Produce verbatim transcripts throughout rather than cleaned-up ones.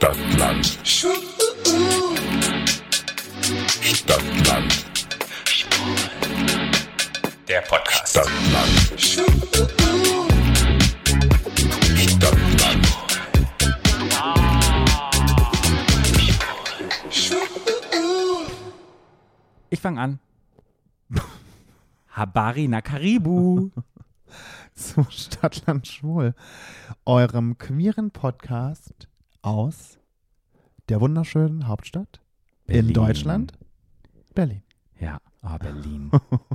Stadtland. Stadtland. Der Podcast. Stadtland. Stadtland. Ich fange an. Habari na Karibu. Zu Stadtland Schwul, eurem queeren Podcast aus der wunderschönen Hauptstadt Berlin. in Deutschland, Berlin. Ja, oh, Berlin.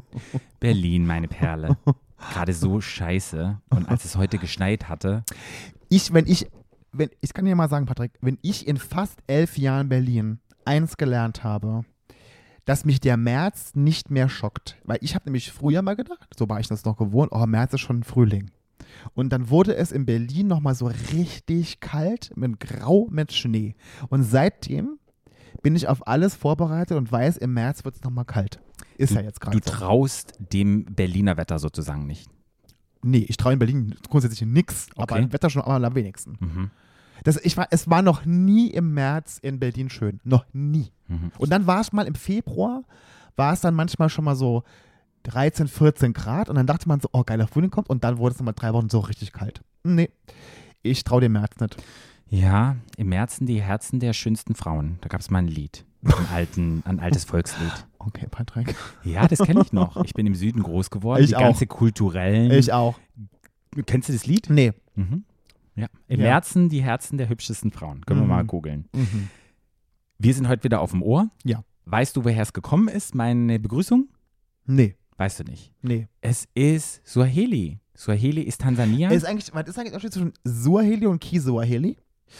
Berlin, meine Perle. Gerade so scheiße. Und als es heute geschneit hatte. Ich, wenn ich, wenn, ich kann dir mal sagen, Patrick, wenn ich in fast elf Jahren Berlin eins gelernt habe, dass mich der März nicht mehr schockt. Weil ich habe nämlich früher mal gedacht, so war ich das noch gewohnt, oh, März ist schon Frühling. Und dann wurde es in Berlin nochmal so richtig kalt, mit Grau, mit Schnee. Und seitdem bin ich auf alles vorbereitet und weiß, im März wird es nochmal kalt. Ist Du, ja jetzt gerade du so. traust dem Berliner Wetter sozusagen nicht. Nee, ich traue in Berlin grundsätzlich nix, aber Okay. im Wetter schon am wenigsten. Mhm. Das, ich war, es war noch nie im März in Berlin schön. Noch nie. Mhm. Und dann war es mal im Februar, war es dann manchmal schon mal so dreizehn, vierzehn Grad und dann dachte man so, oh, geiler Frühling kommt und dann wurde es nochmal drei Wochen so richtig kalt. Nee, ich traue dem März nicht. Ja, im Märzen die Herzen der schönsten Frauen. Da gab es mal ein Lied. Ein, alten, ein altes Volkslied. Okay, Patrick. Ja, das kenne ich noch. Ich bin im Süden groß geworden. Ich die auch. ganze kulturellen. Ich auch. Kennst du das Lied? Nee. Mhm. Ja. Im Ja. Märzen die Herzen der hübschesten Frauen. Können Mhm. wir mal googeln. Mhm. Wir sind heute wieder auf dem Ohr. Ja. Weißt du, woher es gekommen ist, meine Begrüßung? Nee. Weißt du nicht. Nee. Es ist Swahili. Swahili ist Tansania. Ist eigentlich, was ist eigentlich der Unterschied zwischen Suaheli und Kiswahili?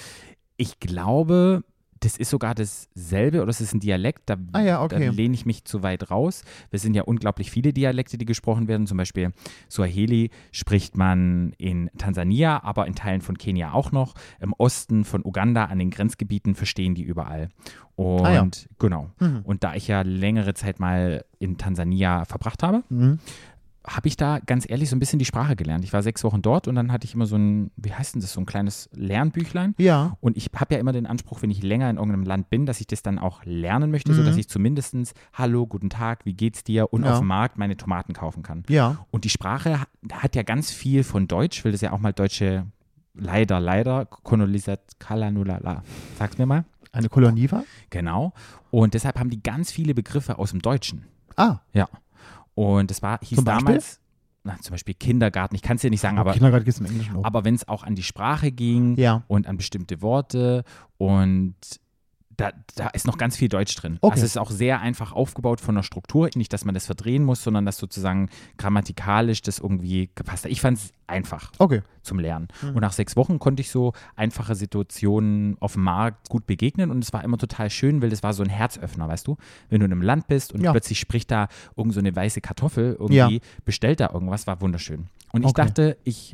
Ich glaube, das ist sogar dasselbe oder es ist ein Dialekt. Da, Ah ja, okay. da lehne ich mich zu weit raus. Es sind ja unglaublich viele Dialekte, die gesprochen werden. Zum Beispiel Swahili spricht man in Tansania, aber in Teilen von Kenia auch noch. Im Osten von Uganda an den Grenzgebieten verstehen die überall. Und Ah ja. genau. Mhm. Und da ich ja längere Zeit mal in Tansania verbracht habe, Mhm. habe ich da ganz ehrlich so ein bisschen die Sprache gelernt. Ich war sechs Wochen dort und dann hatte ich immer so ein, wie heißt denn das, so ein kleines Lernbüchlein. Ja. Und ich habe ja immer den Anspruch, wenn ich länger in irgendeinem Land bin, dass ich das dann auch lernen möchte, Mhm. sodass ich zumindest Hallo, guten Tag, wie geht's dir und Ja. auf dem Markt meine Tomaten kaufen kann. Ja. Und die Sprache hat, hat ja ganz viel von Deutsch, weil das ja auch mal deutsche, leider, leider, Kolonisat, Kalanulala, sag's mir mal. Eine Kolonie war? Genau. Und deshalb haben die ganz viele Begriffe aus dem Deutschen. Ah. Ja. Und das war, hieß Zum Beispiel? damals, na, zum Beispiel Kindergarten, ich kann es dir nicht sagen, aber, Kindergarten gibt es im Englischen auch. aber wenn es auch an die Sprache ging Ja. und an bestimmte Worte und da, da ist noch ganz viel Deutsch drin. Okay. Also es ist auch sehr einfach aufgebaut von der Struktur. Nicht, dass man das verdrehen muss, sondern dass sozusagen grammatikalisch das irgendwie gepasst hat. Ich fand es einfach Okay. zum Lernen. Mhm. Und nach sechs Wochen konnte ich so einfache Situationen auf dem Markt gut begegnen und es war immer total schön, weil das war so ein Herzöffner, weißt du? Wenn du in einem Land bist und Ja. plötzlich spricht da irgend so eine weiße Kartoffel irgendwie, Ja. bestellt da irgendwas, war wunderschön. Und ich Okay. dachte, ich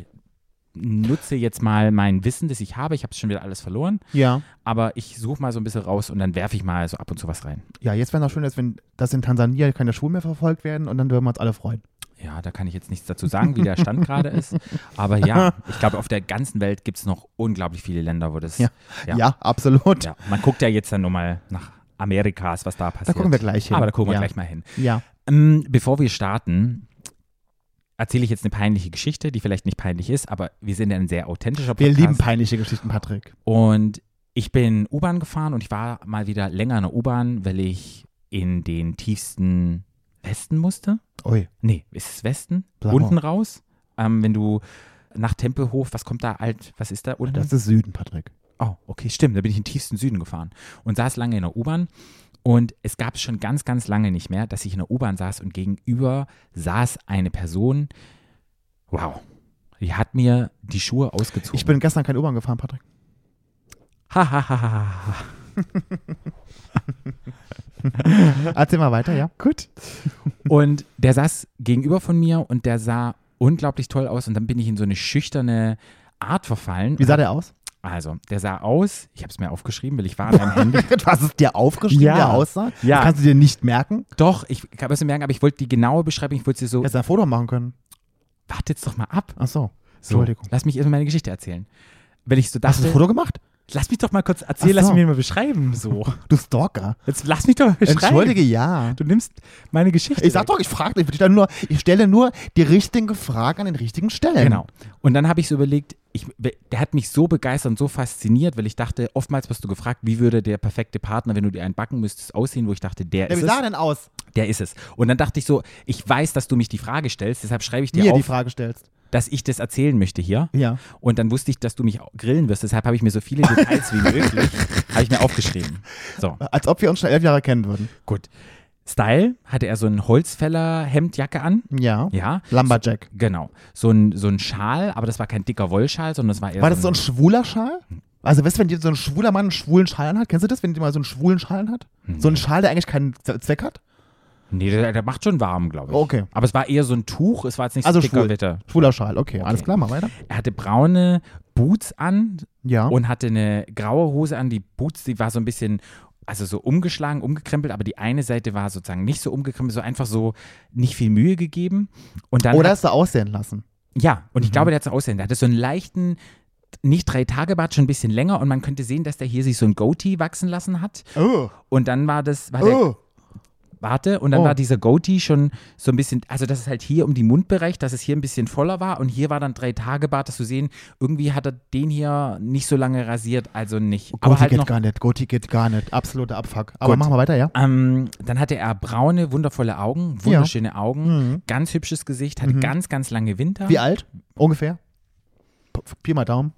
nutze jetzt mal mein Wissen, das ich habe. Ich habe es schon wieder alles verloren, Ja. aber ich suche mal so ein bisschen raus und dann werfe ich mal so ab und zu was rein. Ja, jetzt wäre noch schön, dass, wenn, dass in Tansania keine Schulen mehr verfolgt werden und dann würden wir uns alle freuen. Ja, da kann ich jetzt nichts dazu sagen, wie der Stand gerade ist. Aber ja, ich glaube, auf der ganzen Welt gibt es noch unglaublich viele Länder, wo das. Ja. Ja. Ja, absolut. Ja, man guckt ja jetzt dann nur mal nach Amerikas, was da passiert. Da gucken wir gleich hin. Aber da gucken wir Ja. gleich mal hin. Ja. Ähm, bevor wir starten, erzähle ich jetzt eine peinliche Geschichte, die vielleicht nicht peinlich ist, aber wir sind ja ein sehr authentischer Wir Podcast. lieben peinliche Geschichten, Patrick. Und ich bin U-Bahn gefahren und ich war mal wieder länger in der U-Bahn, weil ich in den tiefsten Westen musste. Ui. Nee, ist es Westen? Blau. Unten raus. Ähm, wenn du nach Tempelhof, was kommt da alt, was ist da unten? Das ist Süden, Patrick. Oh, okay, stimmt. Da bin ich in den tiefsten Süden gefahren und saß lange in der U-Bahn. Und es gab es schon ganz, ganz lange nicht mehr, dass ich in der U-Bahn saß und gegenüber saß eine Person. Wow, die hat mir die Schuhe ausgezogen. Ich bin gestern kein U-Bahn gefahren, Patrick. Ha, ha, ha, ha, ha. Erzähl mal weiter, ja? Gut. Und der saß gegenüber von mir und der sah unglaublich toll aus. Und dann bin ich in so eine schüchterne Art verfallen. Wie sah der aus? Also, der sah aus, ich habe es mir aufgeschrieben, weil ich war an meinem Handy. Du hast es dir aufgeschrieben, Ja. wie er aussah? Ja. Das kannst du dir nicht merken? Doch, ich kann es mir merken, aber ich wollte die genaue Beschreibung, ich wollte sie so, Hättest du ein Foto machen können. warte jetzt doch mal ab. Ach so. So, Entschuldigung. lass mich erstmal meine Geschichte erzählen. Wenn ich so Hast du dachte, ein Foto gemacht? Lass mich doch mal kurz erzählen, Ach so. lass mich mal beschreiben. So. Du Stalker. Jetzt lass mich doch mal beschreiben. Entschuldige, ja. Du nimmst meine Geschichte. Ich sag weg. doch, ich frage nicht. Ich, stelle nur, ich stelle nur die richtigen Fragen an den richtigen Stellen. Genau. Und dann habe ich so überlegt, ich, der hat mich so begeistert und so fasziniert, weil ich dachte, oftmals wirst du gefragt, wie würde der perfekte Partner, wenn du dir einen backen müsstest, aussehen, wo ich dachte, der Ja, ist wie es. sah er denn aus? Der ist es. Und dann dachte ich so, ich weiß, dass du mich die Frage stellst, deshalb schreibe ich dir Mir auf, die Frage stellst. dass ich das erzählen möchte hier. Ja. Und dann wusste ich, dass du mich grillen wirst, deshalb habe ich mir so viele Details wie möglich, habe ich mir aufgeschrieben. So, Als ob wir uns schon elf Jahre kennen würden. gut. Style hatte er so ein Holzfäller-Hemdjacke an. Ja. Ja. Lumberjack. Genau. So ein, so ein Schal, aber das war kein dicker Wollschal, sondern das war eher War das so so ein schwuler Schal? Also, weißt du, wenn dir so ein schwuler Mann einen schwulen Schal anhat, kennst du das, wenn dir mal so einen schwulen Schal anhat? So ein Schal, der eigentlich keinen Z- Zweck hat? Nee, der, der macht schon warm, glaube ich. Okay. Aber es war eher so ein Tuch, es war jetzt nicht Also so dicker schwul. Witter. Schwuler Schal, okay, alles klar, mal weiter. Er hatte braune Boots an Ja. und hatte eine graue Hose an. Die Boots, die war so ein bisschen, also so umgeschlagen, umgekrempelt, aber die eine Seite war sozusagen nicht so umgekrempelt, so einfach so nicht viel Mühe gegeben. Und dann Oder hat, ist er aussehen lassen? ja, und ich Mhm. glaube, der hat so aussehen. Der hatte so einen leichten, nicht drei Tage Bart, schon ein bisschen länger und man könnte sehen, dass der hier sich so ein Goatee wachsen lassen hat. Oh. Und dann war das, war der, Oh. warte, und dann Oh. war dieser Goatee schon so ein bisschen, also das ist halt hier um die Mundbereich, dass es hier ein bisschen voller war und hier war dann drei Tage Bart, dass du sehen, irgendwie hat er den hier nicht so lange rasiert, also nicht. Goatee Aber halt geht noch, gar nicht, Goatee geht gar nicht. Absoluter Abfuck. Aber Gut. machen wir weiter, ja? ähm, dann hatte er braune, wundervolle Augen, wunderschöne Augen, Mhm. ganz hübsches Gesicht, hatte Mhm. ganz, ganz lange Winter. Wie alt? Ungefähr? P- Pi mal Daumen.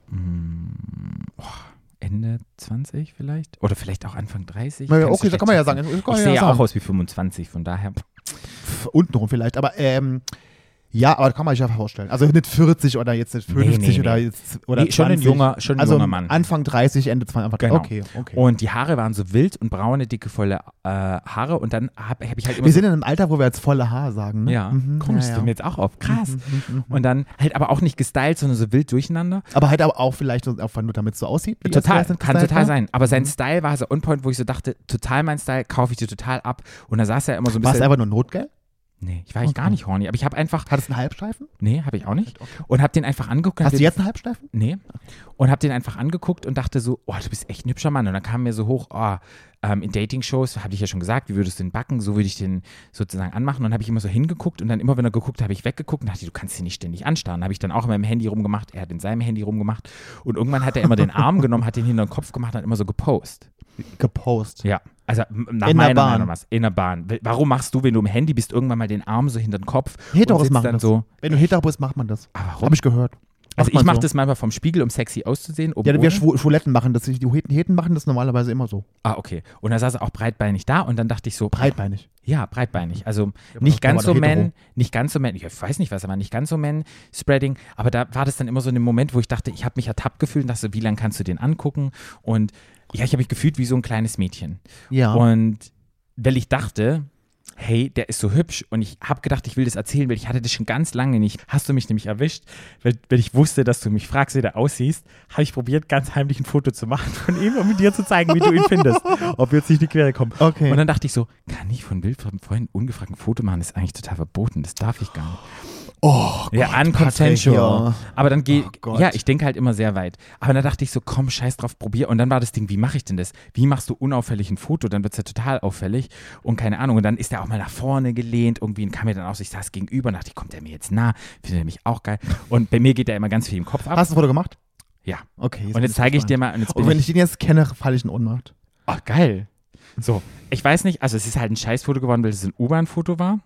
Ende zwanzig vielleicht? Oder vielleicht auch Anfang dreißig? Na ja, Kannst du okay, da kann man ja schlecht sagen. schätzen. Das kann Ich man sehe ja sagen. auch aus wie fünfundzwanzig, von daher. Pff, untenrum vielleicht, aber ähm, ja, aber kann man sich ja vorstellen. Also nicht vierzig oder jetzt nicht fünfzig Nee, nee, oder nee. jetzt oder Nee, schon ein zwanzig. junger, schon ein also junger Mann. Anfang dreißig, Ende zwanzig. Genau. Okay, okay. Und die Haare waren so wild und braune, dicke, volle äh, Haare. Und dann habe hab ich halt immer wir so, sind in einem Alter, wo wir jetzt volle Haar sagen, ne? ja, Mhm, kommst ja, du ja. mir jetzt auch auf. Krass. Mhm, mhm, mhm. Und dann halt aber auch nicht gestylt, sondern so wild durcheinander. Aber halt aber auch vielleicht so, einfach nur damit es so aussieht. wie Total, das vielleicht kann gestylt total war. sein. Aber sein Mhm. Style war so on point, wo ich so dachte, total mein Style, kaufe ich dir total ab. Und da saß er immer so ein War es bisschen. einfach nur Notgeld? Nee, ich war eigentlich Okay. gar nicht horny. Aber ich habe einfach, Hat es einen Halbstreifen? nee, habe ich auch nicht. Und habe den einfach angeguckt. und hab Hast du den- jetzt einen Halbstreifen? Nee. Und habe den einfach angeguckt und dachte so, oh, du bist echt ein hübscher Mann. Und dann kam mir so hoch, oh, ähm, in Dating-Shows, habe ich ja schon gesagt, wie würdest du den backen? So würde ich den sozusagen anmachen. Und dann habe ich immer so hingeguckt und dann immer, wenn er geguckt, habe ich weggeguckt und dachte, du kannst ihn nicht ständig anstarren. Habe ich dann auch in meinem Handy rumgemacht, er hat in seinem Handy rumgemacht. Und irgendwann hat er immer den Arm genommen, hat den hinter den Kopf gemacht und hat immer so gepostet. Gepost. Ja, also m- nach In der meiner Bahn. Meinung was, in der Bahn. W- Warum machst du, wenn du im Handy bist, irgendwann mal den Arm so hinter den Kopf Heteros und sitzt machen dann das. so, Wenn du hetero bist, macht man das. ah, warum? Habe ich gehört. Also Macht man ich mache so. das manchmal vom Spiegel, um sexy auszusehen. oben Ja, wir ohne. Schwu- Schwuletten machen das. Die Heten, Heten machen das normalerweise immer so. Ah, okay. Und da saß er auch breitbeinig da und dann dachte ich so, Breitbeinig. ja, breitbeinig. Also Ja, nicht aber ganz so hetero. man, nicht ganz so man, ich weiß nicht was, aber nicht ganz so man-spreading. Aber da war das dann immer so ein Moment, wo ich dachte, ich habe mich ertappt gefühlt und dachte so, wie lange kannst du den angucken? Und ja, ich habe mich gefühlt wie so ein kleines Mädchen. Ja. Und weil ich dachte, hey, der ist so hübsch und ich habe gedacht, ich will das erzählen, weil ich hatte das schon ganz lange nicht. Hast du mich nämlich erwischt, weil, weil ich wusste, dass du mich fragst, wie der aussiehst, habe ich probiert, ganz heimlich ein Foto zu machen von ihm, um dir zu zeigen, wie du ihn findest, ob wir jetzt nicht in die Quere kommen. Okay. Und dann dachte ich so, kann ich von Bild von Freunden ungefragt ein Foto machen? Das ist eigentlich total verboten, das darf ich gar nicht. oh, Ja, Gott, unconsensual. Patrick, ja. Aber dann geht, Oh Gott. ja, ich denke halt immer sehr weit. Aber dann dachte ich so, komm, scheiß drauf, probier. Und dann war das Ding, wie mache ich denn das? Wie machst du unauffällig ein Foto? Dann wird es ja total auffällig und keine Ahnung. Und dann ist er auch mal nach vorne gelehnt, irgendwie und kam mir dann auch so, ich saß gegenüber und dachte ich, kommt der mir jetzt nah? Findet er mich auch geil? Und bei mir geht er immer ganz viel im Kopf ab. Hast du ein Foto gemacht? Ja. Okay. Und jetzt zeige ich dir mal, und jetzt bin Und wenn ich, ich den jetzt kenne, falle ich in Ohnmacht. ach geil. So, ich weiß nicht, also es ist halt ein Scheißfoto geworden, weil es ein U-Bahn-Foto war.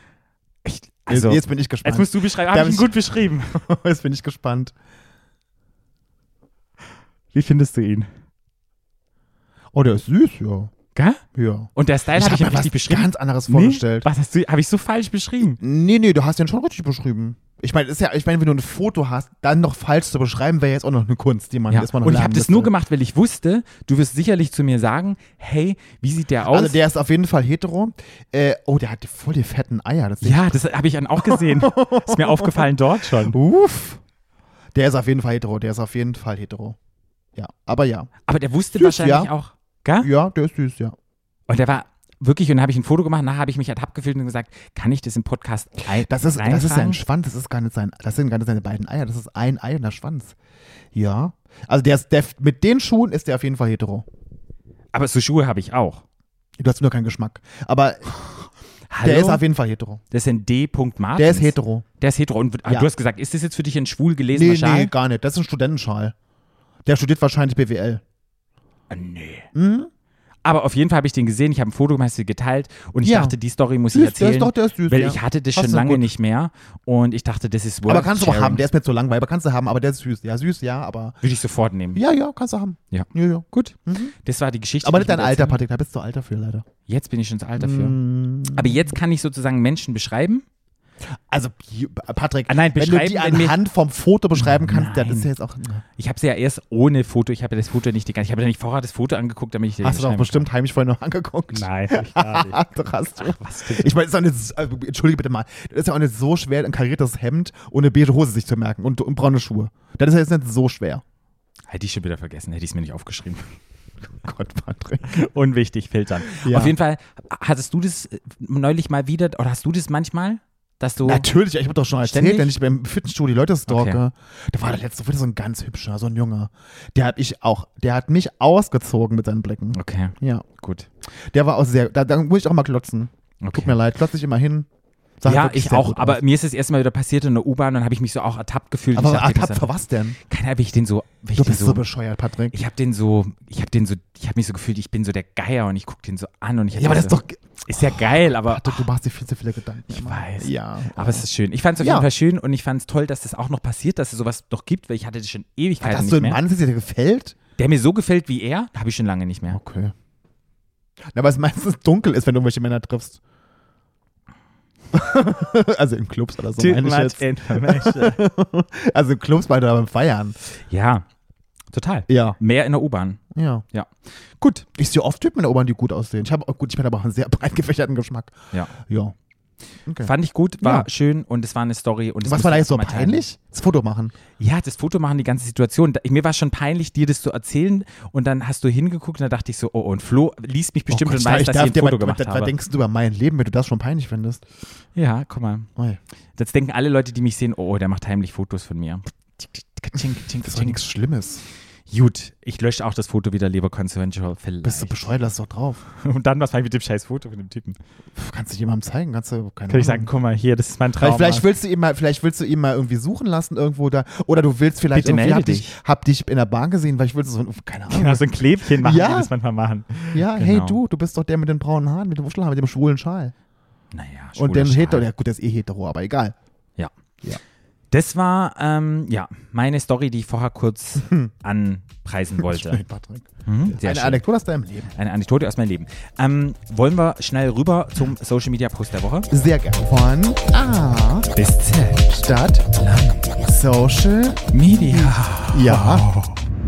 Ich, also, jetzt, jetzt bin ich gespannt. jetzt musst du beschreiben, Da habe ich ihn hab ich- gut beschrieben. jetzt bin ich gespannt. Wie findest du ihn? Oh, der ist süß, ja. Gell? Ja. Und der Style Ich habe ich hab ihm mir richtig was beschrieben. ganz anderes vorgestellt. Nee? Was hast du, habe ich so falsch beschrieben? Nee, nee, du hast den schon richtig beschrieben. Ich meine, ist ja, ich meine, wenn du ein Foto hast, dann noch falsch zu beschreiben, wäre jetzt auch noch eine Kunst, die man Ja. erstmal noch Und ich habe lernen das müsste. nur gemacht, weil ich wusste, du wirst sicherlich zu mir sagen, hey, wie sieht der aus? Also der ist auf jeden Fall hetero. Äh, oh, der hat die- voll die fetten Eier. Das ja, das habe ich dann auch gesehen. Ist mir aufgefallen dort schon. Uff. Der ist auf jeden Fall hetero. Der ist auf jeden Fall hetero. Ja, aber ja. Aber der wusste Süß, wahrscheinlich ja. auch, gell? Ja, der ist süß, ja. Und der war, wirklich, und dann habe ich ein Foto gemacht, nachher habe ich mich ertappt gefühlt und gesagt, kann ich das im Podcast ein- Das ist, das ist ja ein reintragen? Schwanz, das ist gar nicht sein, das sind gar nicht seine beiden Eier, das ist ein Ei und der Schwanz. Ja. Also der ist, der, mit den Schuhen ist der auf jeden Fall hetero. Aber so Schuhe habe ich auch. Du hast nur keinen Geschmack. Aber Hallo? der ist auf jeden Fall hetero. Das ist ein D. Martins. Der ist hetero. Der ist hetero. Und Ja. du hast gesagt, ist das jetzt für dich ein schwul gelesener Nee, Schal? nee, gar nicht. Das ist ein Studentenschal. Der studiert wahrscheinlich B W L. Ah, nee. Mhm. Aber auf jeden Fall habe ich den gesehen, ich habe ein Foto gemacht, hast du geteilt und ich Ja. dachte, die Story muss ich Süß, der erzählen, ist doch, der ist süß. weil ja. ich hatte das Hast schon du lange gut. nicht mehr und ich dachte, das ist worth Aber kannst du auch sharing. haben, der ist mir zu langweilig, aber kannst du haben, aber der ist süß. Ja, süß, ja, aber. Würde ich sofort nehmen. Ja, ja, kannst du haben. Ja. Ja, ja. Gut, Mhm. das war die Geschichte. Aber die nicht dein ich Alter, erzählen- Patrick, da bist du alter für, leider. Jetzt bin ich schon zu alt dafür. Mm. Aber jetzt kann ich sozusagen Menschen beschreiben. Also, Patrick, Ah, nein, wenn du die beschreiben, wenn mir- anhand vom Foto beschreiben kannst, dann Nein. ist ja jetzt auch. Ich habe sie ja erst ohne Foto, ich habe ja das Foto nicht die ganze, ich habe ja nicht vorher das Foto angeguckt, damit ich dir Hast du doch beschreiben bestimmt heimlich vorhin noch angeguckt. kann. Nein, hab ich gar nicht. Doch hast du. Was denn? Ich meine, es ist auch nicht, so- äh, entschuldige bitte mal, das ist ja auch nicht so schwer, ein kariertes Hemd und eine beige Hose sich zu merken und, und braune Schuhe. Das ist ja jetzt nicht so schwer. Hätte ich schon wieder vergessen, hätte ich es mir nicht aufgeschrieben. Gott, Patrick. Unwichtig, filtern. Ja. Auf jeden Fall, hattest du das äh, neulich mal wieder, oder hast du das manchmal, dass du... Natürlich, ich habe doch schon erzählt, Ständig? wenn ich beim Fitnessstudio die Leute stalke. Okay. Da war der letzte wieder so ein ganz hübscher, so ein Junge. Der hat ich auch, der hat mich ausgezogen mit seinen Blicken. Okay, Ja. gut. Der war auch sehr, da, da muss ich auch mal klotzen. Okay. Tut mir leid, klotze ich immer hin. Sah Ja, wirklich ich sehr auch, gut aber aus. mir ist es erstmal wieder passiert in der U-Bahn und dann habe ich mich so auch ertappt gefühlt. Aber ich dachte, ertappt das- für was denn? Keine Ahnung, wie ich den so... Wie ich Du den bist so bescheuert, Patrick. Ich habe den so, ich habe den so, ich habe mich so gefühlt, ich bin so der Geier und ich gucke den so an und ich hab Ja, aber das so, ist doch, ist ja geil, aber Patrick, du machst dir viel zu viele Gedanken. Ich immer. weiß. Ja. aber es ist schön. Ich fand es auf Ja. jeden Fall schön und ich fand es toll, dass das auch noch passiert, dass es sowas noch gibt, weil ich hatte das schon Ewigkeiten Hast nicht du einen mehr. Mann, der dir gefällt? Der mir so gefällt wie er, habe ich schon lange nicht mehr. Okay. Na, weil es meistens dunkel ist, wenn du irgendwelche Männer triffst. Also in Clubs oder so, meine ich jetzt. Information. Also in Clubs bei beim Feiern. Ja, total. Ja. Mehr in der U-Bahn. Ja. Gut. Ich sehe oft Typen in der U-Bahn, die gut aussehen. Ich habe gut, ich bin aber auch einen sehr breit gefächerten Geschmack. Ja. Ja. Okay. Fand ich gut, war Ja. schön und es war eine Story. Und das Was musste war da ich jetzt so mal teilen. peinlich? Das Foto machen. Ja, das Foto machen, die ganze Situation. Da- Mir war schon peinlich, dir das zu erzählen und dann hast du hingeguckt und da dachte ich so, oh, und Flo liest mich bestimmt Oh Gott, und weiß, dass ich darf ein dir Foto mal- gemacht was, habe. Was denkst du über mein Leben, wenn du das schon peinlich findest? Ja, guck mal. Oi. Jetzt denken alle Leute, die mich sehen, oh, der macht heimlich Fotos von mir. Das ist doch nichts Schlimmes. Gut, ich lösche auch das Foto wieder, lieber Consensual. Vielleicht. Bist du bescheuert, lass es doch drauf. Und dann, was mache ich mit dem scheiß Foto von dem Typen? Pff, kannst du jemandem zeigen? Kannst du, keine Kann ich Ahnung. sagen, guck mal, hier, das ist mein Traum. Vielleicht, vielleicht, willst du ihn mal, vielleicht willst du ihn mal irgendwie suchen lassen irgendwo da. Oder du willst vielleicht Bitte irgendwie, melde hab dich, dich. hab dich in der Bahn gesehen, weil ich will so, keine Ahnung. Genau, so ein Klebchen machen, Ja. die das manchmal machen. Ja, Genau. hey du, du bist doch der mit den braunen Haaren, mit dem Wuschelhaar, mit dem schwulen Schal. Naja, Und den schwuler hetero, Schal. ja gut, der ist eh hetero, aber egal. Ja. Ja. Das war, ähm, ja, meine Story, die ich vorher kurz anpreisen wollte. Schön, Patrick. Mhm, sehr Eine schön. Anekdote aus deinem Leben. Eine Anekdote aus meinem Leben. Ähm, wollen wir schnell rüber zum Social Media Post der Woche? Sehr gerne. Von A Bis Z. Stadt Social. Media. Ja.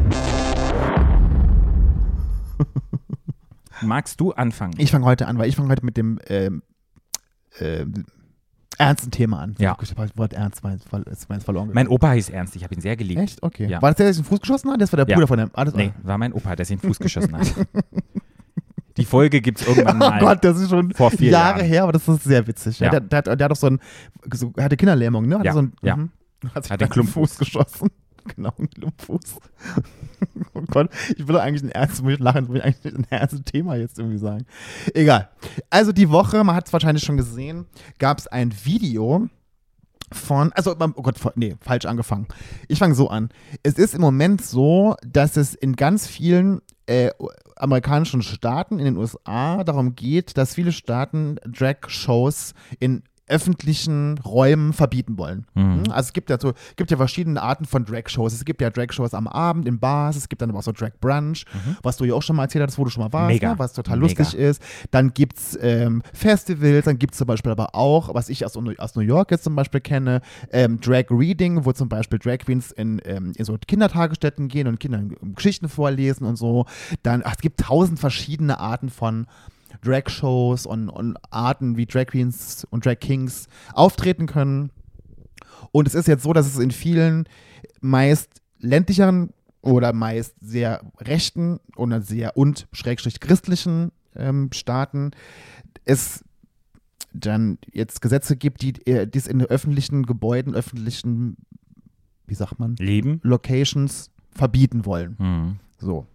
Magst du anfangen? Ich fange heute an, weil ich fange heute mit dem ähm, ähm, ernsten Thema an. Ja. Ich habe das Wort ernst, mein, ist meins verloren Mein gegangen. Opa hieß Ernst, ich habe ihn sehr geliebt. Echt? Okay. Ja. War das der, der sich den Fuß geschossen hat? Das war der Ja. Bruder von dem. Ah, das Nee, war mein Opa, der sich in den Fuß geschossen hat. Die Folge gibt es irgendwann Oh mal. Gott, das ist schon vor vier Jahre Jahren. her, aber das ist sehr witzig. Ja. Ja. Der, der, hat, der hat doch so ein, so, er hatte Kinderlähmung, ne? Hat Ja, so ein, ja. mhm. Hat sich Hat den den Klumpfuß. Fuß geschossen. Genau, einen Klumpfuß. Oh Gott, ich will doch eigentlich ein ernstes, muss ich lachen, will ich eigentlich ein ernstes Thema jetzt irgendwie sagen. Egal. Also die Woche, man hat es wahrscheinlich schon gesehen, gab es ein Video von, also, oh Gott, nee, falsch angefangen. Ich fange so an. Es ist im Moment so, dass es in ganz vielen äh, amerikanischen Staaten, in den U S A, darum geht, dass viele Staaten Drag-Shows in öffentlichen Räumen verbieten wollen. Mhm. Also es gibt ja so, gibt ja verschiedene Arten von Drag-Shows. Es gibt ja Drag-Shows am Abend in Bars, es gibt dann aber auch so Drag-Brunch, Mhm. was du ja auch schon mal erzählt hast, wo du schon mal warst, Mega. ne? Was total Mega. lustig ist. Dann gibt es ähm, Festivals, dann gibt es zum Beispiel aber auch, was ich aus, aus New York jetzt zum Beispiel kenne, ähm, Drag-Reading, wo zum Beispiel Drag Queens in, ähm, in so Kindertagesstätten gehen und Kindern Geschichten vorlesen und so. Dann, ach, es gibt tausend verschiedene Arten von Drag-Shows und, und Arten, wie Drag Queens und Drag Kings auftreten können. Und es ist jetzt so, dass es in vielen meist ländlicheren oder meist sehr rechten oder sehr und schrägstrich christlichen ähm, Staaten es dann jetzt Gesetze gibt, die äh, dies in öffentlichen Gebäuden, öffentlichen, wie sagt man, Leben? Locations verbieten wollen. Mhm. So.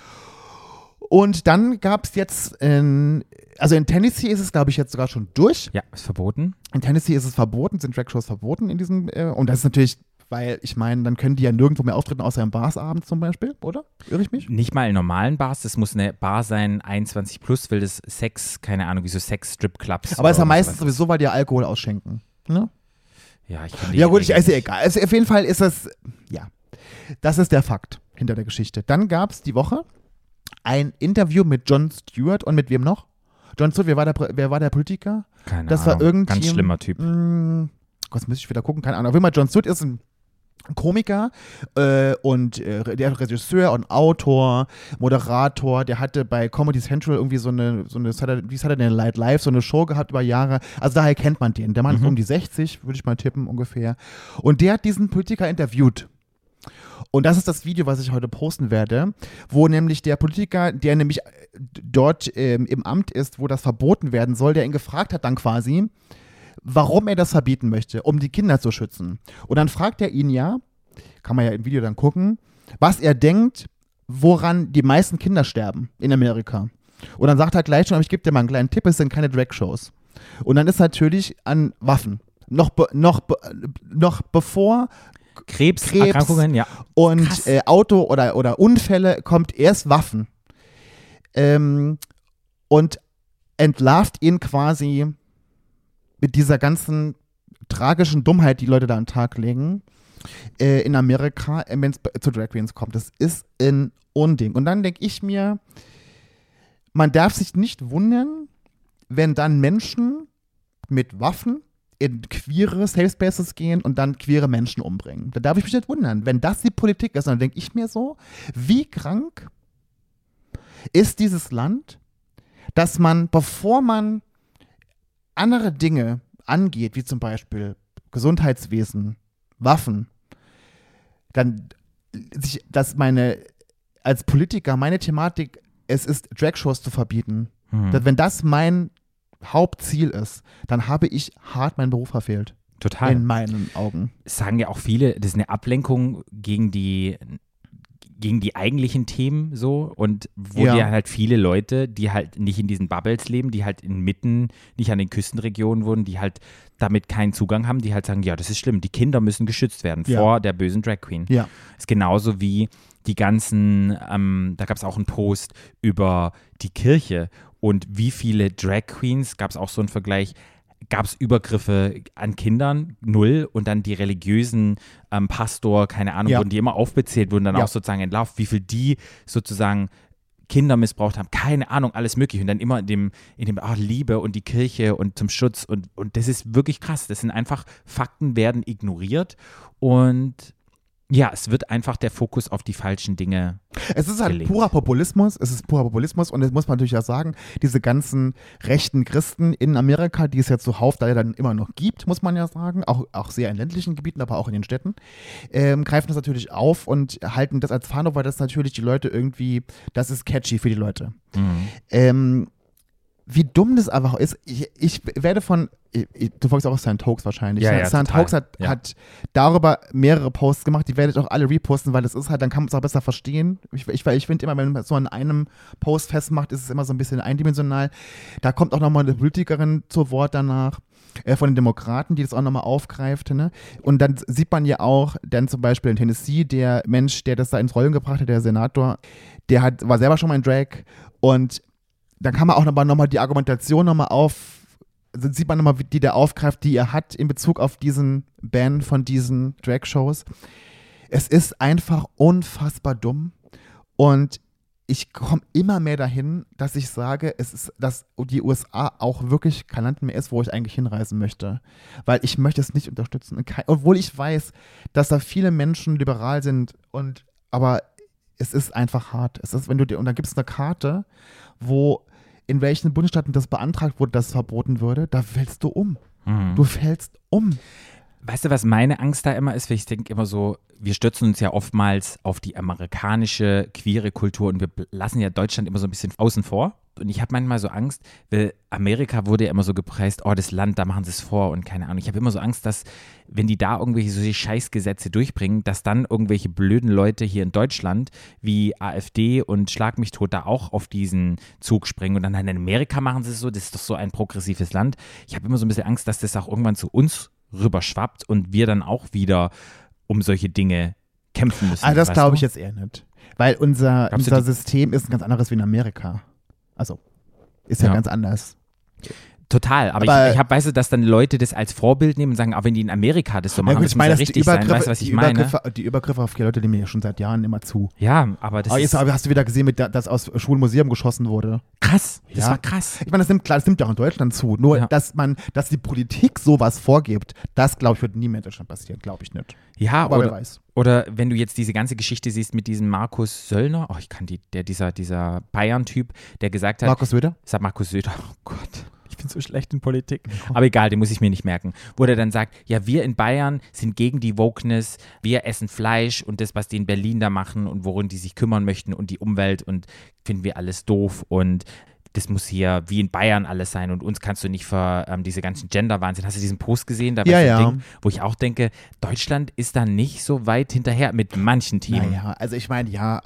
Und dann gab es jetzt, in, also in Tennessee ist es, glaube ich, jetzt sogar schon durch. Ja, ist verboten. In Tennessee ist es verboten, sind Dragshows verboten in diesem, äh, und das ist natürlich, weil ich meine, dann können die ja nirgendwo mehr auftreten, außer im Bars abends zum Beispiel, oder? Irre ich mich? Nicht mal in normalen Bars, das muss eine Bar sein, einundzwanzig plus, will das Sex, keine Ahnung, wie so Sex-Strip-Clubs. Aber es ist ja oder meistens sowas. sowieso, weil die ja Alkohol ausschenken. Ne? Ja, ich kann die Ja gut, ich, Regeln ist ja nicht. egal. Also auf jeden Fall ist das, ja, das ist der Fakt hinter der Geschichte. Dann gab es die Woche ein Interview mit Jon Stewart und mit wem noch? Jon Stewart, wer war der, wer war der Politiker? Keine Das Ahnung. war irgendwie Ganz schlimmer Typ. Mh, Gott, muss ich wieder gucken, keine Ahnung. Auf jeden Fall, Jon Stewart ist ein Komiker äh, und äh, der Regisseur und Autor, Moderator, der hatte bei Comedy Central irgendwie so eine, so eine Saturday, wie Saturday Night Live, so eine Show gehabt über Jahre. Also daher kennt man den. Der Mann Mhm. ist um die sechzig, würde ich mal tippen ungefähr. Und der hat diesen Politiker interviewt. Und das ist das Video, was ich heute posten werde, wo nämlich der Politiker, der nämlich dort ähm, im Amt ist, wo das verboten werden soll, der ihn gefragt hat dann quasi, warum er das verbieten möchte, um die Kinder zu schützen. Und dann fragt er ihn ja, kann man ja im Video dann gucken, was er denkt, woran die meisten Kinder sterben in Amerika. Und dann sagt er gleich schon, aber ich gebe dir mal einen kleinen Tipp, es sind keine Drag-Shows. Und dann ist natürlich an Waffen. Noch, be, noch, be, noch bevor Krebs, Krebs Erkrankungen, ja. und Krass. äh, Auto oder, oder Unfälle kommt erst Waffen. Ähm, und entlarvt ihn quasi mit dieser ganzen tragischen Dummheit, die Leute da an den Tag legen, äh, in Amerika, äh, wenn es zu Drag Queens kommt. Das ist ein Unding. Und dann denke ich mir, man darf sich nicht wundern, wenn dann Menschen mit Waffen in queere Safe Spaces gehen und dann queere Menschen umbringen. Da darf ich mich nicht wundern. Wenn das die Politik ist, dann denke ich mir so, wie krank ist dieses Land, dass man, bevor man andere Dinge angeht, wie zum Beispiel Gesundheitswesen, Waffen, dann sich, dass meine, als Politiker, meine Thematik, es ist, Dragshows zu verbieten. Hm. Dass, wenn das mein Hauptziel ist, dann habe ich hart meinen Beruf verfehlt. Total. In meinen Augen. Es sagen ja auch viele, das ist eine Ablenkung gegen die gegen die eigentlichen Themen so und wo Ja. ja halt viele Leute, die halt nicht in diesen Bubbles leben, die halt inmitten, nicht an den Küstenregionen wohnen, die halt damit keinen Zugang haben, die halt sagen, ja, das ist schlimm, die Kinder müssen geschützt werden Ja. vor der bösen Drag Queen. Ja. Ist genauso wie die ganzen, ähm, da gab es auch einen Post über die Kirche und wie viele Drag Queens, gab es auch so einen Vergleich, gab es Übergriffe an Kindern, null, und dann die religiösen ähm, Pastor, keine Ahnung, Ja. wurden die immer aufbezählt, wurden dann Ja. auch sozusagen entlarvt, wie viel die sozusagen Kinder missbraucht haben, keine Ahnung, alles mögliche und dann immer in dem, in dem ach, Liebe und die Kirche und zum Schutz und, und das ist wirklich krass, das sind einfach, Fakten werden ignoriert und ja, es wird einfach der Fokus auf die falschen Dinge. Es ist halt gelegt. purer Populismus, es ist purer Populismus und das muss man natürlich auch sagen, diese ganzen rechten Christen in Amerika, die es ja zuhauf da ja dann immer noch gibt, muss man ja sagen, auch, auch sehr in ländlichen Gebieten, aber auch in den Städten, ähm, greifen das natürlich auf und halten das als Fahne, weil das natürlich die Leute irgendwie, das ist catchy für die Leute. Mhm. Ähm, wie dumm das einfach ist, ich, ich werde von, ich, du folgst auch Scientology wahrscheinlich. Ja, ja, Scientology total. hat, Ja. hat darüber mehrere Posts gemacht, die werde ich auch alle reposten, weil das ist halt, dann kann man es auch besser verstehen. Ich, ich, ich finde immer, wenn man so an einem Post festmacht, ist es immer so ein bisschen eindimensional. Da kommt auch nochmal eine Politikerin zu Wort danach, äh, von den Demokraten, die das auch nochmal aufgreift. Ne? Und dann sieht man ja auch, dann zum Beispiel in Tennessee, der Mensch, der das da ins Rollen gebracht hat, der Senator, der hat, war selber schon mal in Drag und dann kann man auch nochmal noch mal die Argumentation nochmal auf, also sieht man nochmal, die der aufgreift, die er hat in Bezug auf diesen Ban von diesen Drag-Shows. Es ist einfach unfassbar dumm und ich komme immer mehr dahin, dass ich sage, es ist, dass die U S A auch wirklich kein Land mehr ist, wo ich eigentlich hinreisen möchte. Weil ich möchte es nicht unterstützen. Kein, obwohl ich weiß, dass da viele Menschen liberal sind und aber es ist einfach hart. Es ist, wenn du dir, und dann gibt es eine Karte, wo in welchen Bundesstaaten das beantragt wurde, dass es verboten würde, da fällst du um. Mhm. Du fällst um. weißt du, was meine Angst da immer ist? Weil ich denke immer so, wir stürzen uns ja oftmals auf die amerikanische queere Kultur und wir lassen ja Deutschland immer so ein bisschen außen vor. Und ich habe manchmal so Angst, weil Amerika wurde ja immer so gepreist, oh, das Land, da machen sie es vor und keine Ahnung. Ich habe immer so Angst, dass, wenn die da irgendwelche solche Scheißgesetze durchbringen, dass dann irgendwelche blöden Leute hier in Deutschland wie AfD und Schlag mich tot da auch auf diesen Zug springen und dann in Amerika machen sie es so, das ist doch so ein progressives Land. Ich habe immer so ein bisschen Angst, dass das auch irgendwann zu uns rüberschwappt und wir dann auch wieder um solche Dinge kämpfen müssen. Also das weißt glaube du? ich jetzt eher nicht. Weil unser, Glaubst du, unser die- System ist ein ganz anderes wie in Amerika. Also, ist ja, Ja. ganz anders. Total, aber, Aber- ich, ich habe, weißt du, dass dann Leute das als Vorbild nehmen und sagen, auch wenn die in Amerika das so machen, Ja, gut, das ich muss meine, ja dass die richtig sein, Übergriffe, weißt du, was ich die, meine? Übergriffe, die Übergriffe auf die Leute nehmen wir ja schon seit Jahren immer zu. Ja, aber das Aber ist jetzt aber hast du wieder gesehen, mit der, dass aus Schwulen Museum geschossen wurde. krass, das Ja. war krass. Ich meine, das nimmt, klar, das nimmt ja auch in Deutschland zu. Nur, Ja. dass man, dass die Politik sowas vorgibt, das, glaube ich, wird nie mehr in Deutschland passieren. Glaube ich nicht. Ja, Aber wer oder, weiß. oder wenn du jetzt diese ganze Geschichte siehst mit diesem Markus Söllner, oh, ich kann die, der, dieser, dieser Bayern-Typ, der gesagt hat, Markus Söder? sagt Markus Söder, oh Gott, ich bin so schlecht in Politik. Aber egal, den muss ich mir nicht merken. Wo der dann sagt, ja, wir in Bayern sind gegen die Wokeness, wir essen Fleisch und das, was die in Berlin da machen und worum die sich kümmern möchten und die Umwelt und finden wir alles doof und das muss hier wie in Bayern alles sein und uns kannst du nicht für ähm, diese ganzen Gender-Wahnsinn. Hast du diesen Post gesehen? Da war Ja, so ein ja. Ding, wo ich auch denke, Deutschland ist da nicht so weit hinterher mit manchen Themen. Naja, also ich meine, ja,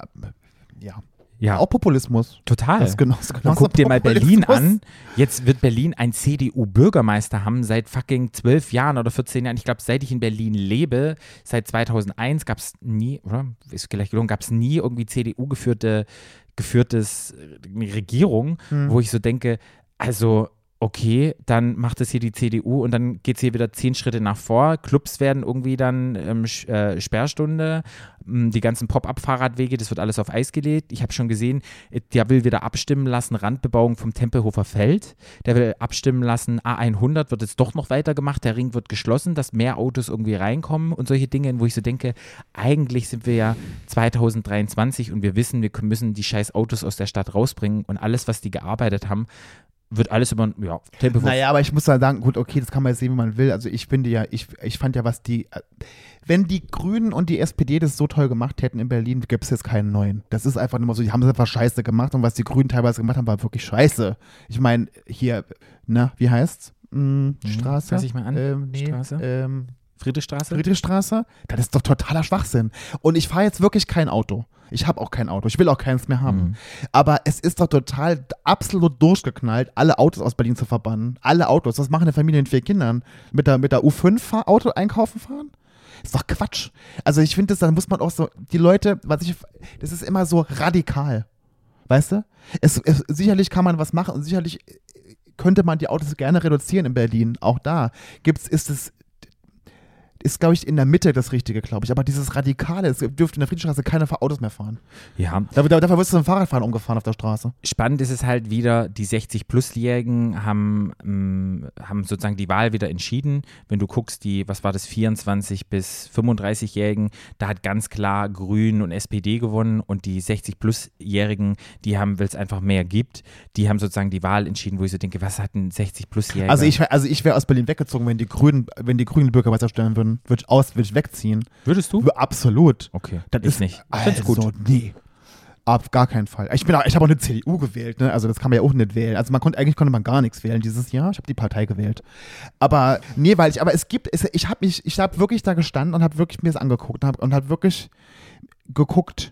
ja. Ja, Auch Populismus. total. Das ist genau, das ist genau Und guck dir mal Berlin Populismus. an. Jetzt wird Berlin ein C D U-Bürgermeister haben seit fucking zwölf Jahren oder vierzehn Jahren. Ich glaube, seit ich in Berlin lebe, seit zweitausendeins gab es nie, oder? Ist vielleicht gelungen, gab es nie irgendwie C D U-geführte geführtes äh, Regierung, Hm. wo ich so denke, also okay, dann macht es hier die C D U und dann geht es hier wieder zehn Schritte nach vor. Clubs werden irgendwie dann ähm, Sch- äh, Sperrstunde, m, die ganzen Pop-Up-Fahrradwege, das wird alles auf Eis gelegt. Ich habe schon gesehen, äh, der will wieder abstimmen lassen, Randbebauung vom Tempelhofer Feld. Der will abstimmen lassen, A hundert wird jetzt doch noch weitergemacht, der Ring wird geschlossen, dass mehr Autos irgendwie reinkommen und solche Dinge, wo ich so denke, eigentlich sind wir ja zweitausenddreiundzwanzig und wir wissen, wir müssen die scheiß Autos aus der Stadt rausbringen und alles, was die gearbeitet haben, wird alles über, ja, Tempelhofer. Naja, aber ich muss dann sagen, gut, okay, das kann man jetzt sehen, wie man will. Also ich finde ja, ich, ich fand ja, was die, äh, wenn die Grünen und die S P D das so toll gemacht hätten in Berlin, gäbe es jetzt keinen neuen. Das ist einfach nur so, die haben es einfach scheiße gemacht und was die Grünen teilweise gemacht haben, war wirklich scheiße. Ich meine, hier, na, wie heißt's? Hm, Straße? fass ich mal an. Ähm, nee, Straße? Ähm, Friedrichstraße? Friedrichstraße? Das ist doch totaler Schwachsinn. Und ich fahre jetzt wirklich kein Auto. Ich habe auch kein Auto. Ich will auch keins mehr haben. Mhm. Aber es ist doch total absolut durchgeknallt, alle Autos aus Berlin zu verbannen. Alle Autos. Was machen eine Familie mit vier Kindern? Mit der, mit der U fünf fahr, Auto einkaufen fahren? Ist doch Quatsch. Also ich finde, da muss man auch so, die Leute, was ich, das ist immer so radikal. Weißt du? Es, es, sicherlich kann man was machen und sicherlich könnte man die Autos gerne reduzieren in Berlin. Auch da gibt's, ist es, ist, glaube ich, in der Mitte das Richtige, glaube ich. Aber dieses Radikale, es dürfte in der Friedrichstraße keine Autos mehr fahren. Ja, Dafür, dafür wirst du zum Fahrradfahren umgefahren auf der Straße. spannend ist es halt wieder, die sechzig-Plus-Jährigen haben, ähm, haben sozusagen die Wahl wieder entschieden. Wenn du guckst, die, was war das, vierundzwanzig- bis fünfunddreißig-Jährigen, da hat ganz klar Grün und S P D gewonnen und die sechzig-Plus-Jährigen, die haben, weil es einfach mehr gibt, die haben sozusagen die Wahl entschieden, wo ich so denke, was hat ein sechzig-Plus-Jähriger? Also ich, also ich wäre aus Berlin weggezogen, wenn die Grünen, wenn die Grünen Bürgermeister stellen würden, würde ich aus, würde ich wegziehen. Würdest du? Absolut. Okay, Das ich ist nicht. Ich Also, find's gut. nee. Auf gar keinen Fall. Ich bin auch, ich habe auch eine C D U gewählt, ne? Also das kann man ja auch nicht wählen. Also man konnte, eigentlich konnte man gar nichts wählen dieses Jahr. Ich habe die Partei gewählt. Aber nee, weil ich, aber es gibt, es, ich habe mich, ich habe wirklich da gestanden und habe wirklich mir das angeguckt und habe und hab wirklich geguckt,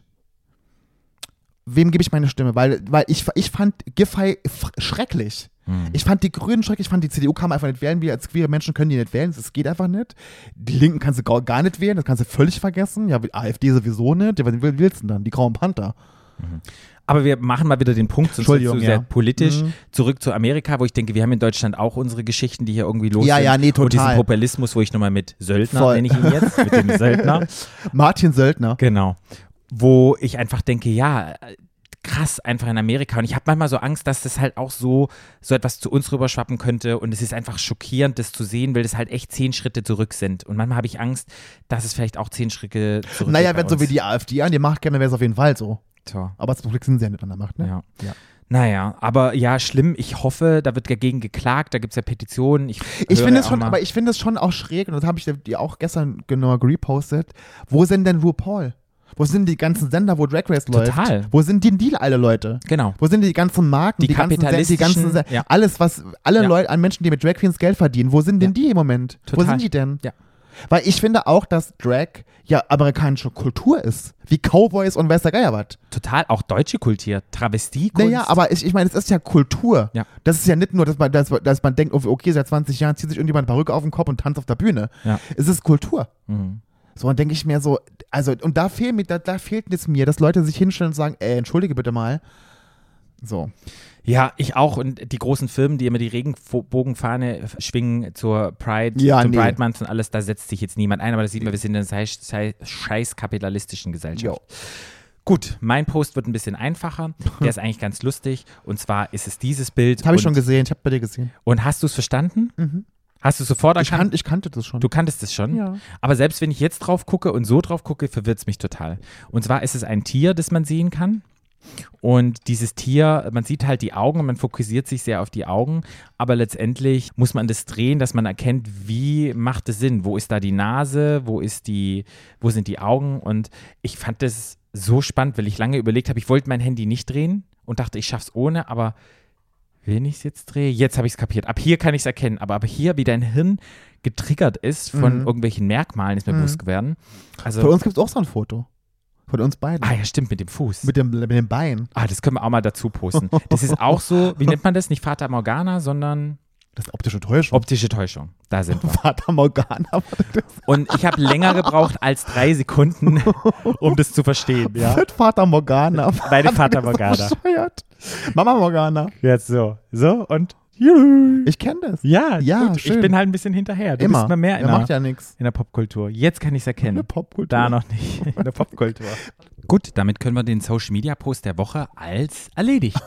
wem gebe ich meine Stimme? Weil, weil ich, ich fand Giffey f- schrecklich. Hm. Ich fand die Grünen schrecklich, ich fand die C D U kann man einfach nicht wählen. Wir als queere Menschen können die nicht wählen, das geht einfach nicht. Die Linken kannst du gar, gar nicht wählen, das kannst du völlig vergessen. Ja, AfD sowieso nicht. Ja, was willst du denn dann? Die Grauen Panther. Aber wir machen mal wieder den Punkt, sonst Entschuldigung, zu sehr ja. politisch, Mhm. zurück zu Amerika, wo ich denke, wir haben in Deutschland auch unsere Geschichten, die hier irgendwie los Ja, sind. ja, nee, Und diesen total. Populismus, wo ich nochmal mit Söldner, Voll. nenne ich ihn jetzt, mit dem Söldner. Martin Söldner. Genau. Wo ich einfach denke, ja, krass, einfach in Amerika. Und ich habe manchmal so Angst, dass das halt auch so, so etwas zu uns rüberschwappen könnte. Und es ist einfach schockierend, das zu sehen, weil das halt echt zehn Schritte zurück sind. Und manchmal habe ich Angst, dass es vielleicht auch zehn Schritte zurück Naja, geht bei wenn so uns. wie die AfD an die Macht käme, wäre es auf jeden Fall so. Tja. Aber zum Glück sind sie ja nicht an der Macht, ne? Ja. Ja. Naja, aber ja, schlimm. Ich hoffe, da wird dagegen geklagt, da gibt es ja Petitionen. Ich, Ich höre finde es auch schon, mal- aber ich finde es schon auch schräg, und das habe ich dir auch gestern genau repostet. Wo sind denn RuPaul? Wo sind die ganzen Sender, wo Drag Race läuft? Total. Wo sind die Deal, alle Leute? Genau. Wo sind die ganzen Marken, Die die, ganzen, Sen- die ganzen kapitalistischen, Sen- ja. alles, was, alle Ja. Leute an Menschen, die mit Drag Queens Geld verdienen, wo sind denn Ja. die im Moment? Wo Total. sind die denn? Ja. Weil ich finde auch, dass Drag ja amerikanische Kultur ist. Wie Cowboys und weiß der Geier was. Total, auch deutsche Kultur, Travestiekunst. Naja, aber ich, ich meine, es ist ja Kultur. Ja. Das ist ja nicht nur, dass man, dass, dass man denkt, okay, seit zwanzig Jahren zieht sich irgendjemand eine Perücke auf den Kopf und tanzt auf der Bühne. Ja. Es ist Kultur. Mhm. So, dann denke ich mir so, also, und da fehlt mir, da, da fehlt es mir, dass Leute sich hinstellen und sagen, ey, entschuldige bitte mal. So. Ja, ich auch. Und die großen Firmen, die immer die Regenbogenfahne schwingen zur Pride, Ja, zum nee. Pride Month und alles, da setzt sich jetzt niemand ein, aber das sieht man, wir sind in einer scheiß, scheiß, scheiß kapitalistischen Gesellschaft. Jo. Gut, mein Post wird ein bisschen einfacher. Der ist eigentlich ganz lustig. Und zwar ist es dieses Bild. Habe ich und, schon gesehen, ich habe bei dir gesehen. Und hast du es verstanden? Mhm. Hast du es sofort Ich, erkannt? kan ich kannte das schon. Du kanntest es schon? Ja. Aber selbst wenn ich jetzt drauf gucke und so drauf gucke, verwirrt es mich total. Und zwar ist es ein Tier, das man sehen kann. Und dieses Tier, man sieht halt die Augen und man fokussiert sich sehr auf die Augen, aber letztendlich muss man das drehen, dass man erkennt, wie macht es Sinn, wo ist da die Nase, wo ist die, wo sind die Augen, und ich fand das so spannend, weil ich lange überlegt habe, ich wollte mein Handy nicht drehen und dachte, ich schaff's ohne, aber wenn ich es jetzt drehe, jetzt habe ich es kapiert. Ab hier kann ich es erkennen, aber, aber hier, wie dein Hirn getriggert ist von Mhm. irgendwelchen Merkmalen, ist mir Mhm. bewusst geworden. Also, Von uns gibt es auch so ein Foto. Von uns beiden. ah ja, stimmt, mit dem Fuß. Mit dem, mit dem Bein. Ah, das können wir auch mal dazu posten. Das ist auch so, wie nennt man das? Nicht Fata Morgana, sondern Das ist optische Täuschung. optische Täuschung. Da sind wir. Fata Morgana. Und ich habe länger gebraucht als drei Sekunden, um das zu verstehen. Ja? Mit Fata Morgana. Meine Fata Das ist Morgana. bescheuert. Mama Morgana. Jetzt so. So und juhu. Ich kenne das. Ja, Ja, gut. schön. Ich bin halt ein bisschen hinterher. Du Immer. bist mal mehr in, Der der, macht ja nichts. in der Popkultur. Jetzt kann ich es Eine erkennen. Popkultur. Da noch nicht. In der Popkultur. Gut, damit können wir den Social Media Post der Woche als erledigt.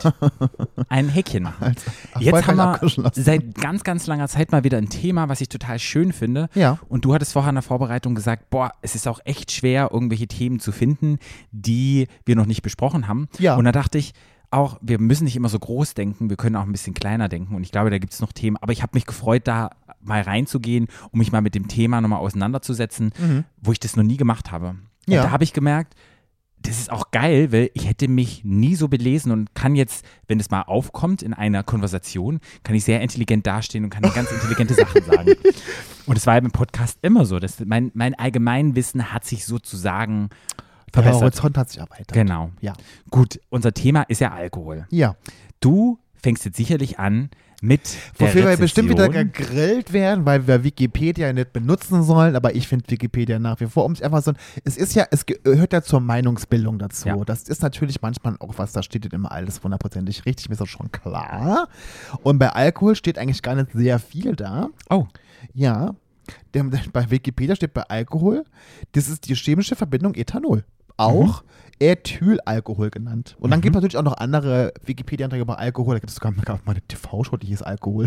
Ein Häkchen machen. Als Jetzt erfolgreich haben wir abgeschlossen. seit ganz, ganz langer Zeit mal wieder ein Thema, was ich total schön finde. Ja. Und du hattest vorher in der Vorbereitung gesagt, boah, es ist auch echt schwer, irgendwelche Themen zu finden, die wir noch nicht besprochen haben. Ja. Und da dachte ich auch, wir müssen nicht immer so groß denken, wir können auch ein bisschen kleiner denken. Und ich glaube, da gibt es noch Themen. Aber ich habe mich gefreut, da mal reinzugehen, um mich mal mit dem Thema nochmal auseinanderzusetzen, Mhm. wo ich das noch nie gemacht habe. Und Ja. da habe ich gemerkt, das ist auch geil, weil ich hätte mich nie so belesen und kann jetzt, wenn es mal aufkommt in einer Konversation, kann ich sehr intelligent dastehen und kann ganz intelligente Sachen sagen. Und es war im Podcast immer so. Dass mein, mein Allgemeinwissen hat sich sozusagen Der verbessert. Horizont hat sich erweitert. Genau. Ja. Gut, unser Thema ist ja Alkohol. Ja. Du fängst jetzt sicherlich an mit der Wofür wir Rezession. bestimmt wieder gegrillt werden, weil wir Wikipedia nicht benutzen sollen, aber ich finde Wikipedia nach wie vor, um es einfach so, es ist ja, es gehört ja zur Meinungsbildung dazu. Ja. Das ist natürlich manchmal auch was, da steht nicht immer alles hundertprozentig richtig, mir ist das schon klar. Und bei Alkohol steht eigentlich gar nicht sehr viel da. Oh, Ja, der, der, bei Wikipedia steht bei Alkohol, das ist die chemische Verbindung Ethanol. Auch Ethylalkohol genannt. Und dann Mhm. gibt es natürlich auch noch andere Wikipedia-Einträge über Alkohol. Da gibt es sogar mal eine T V-Show, die hieß Alkohol.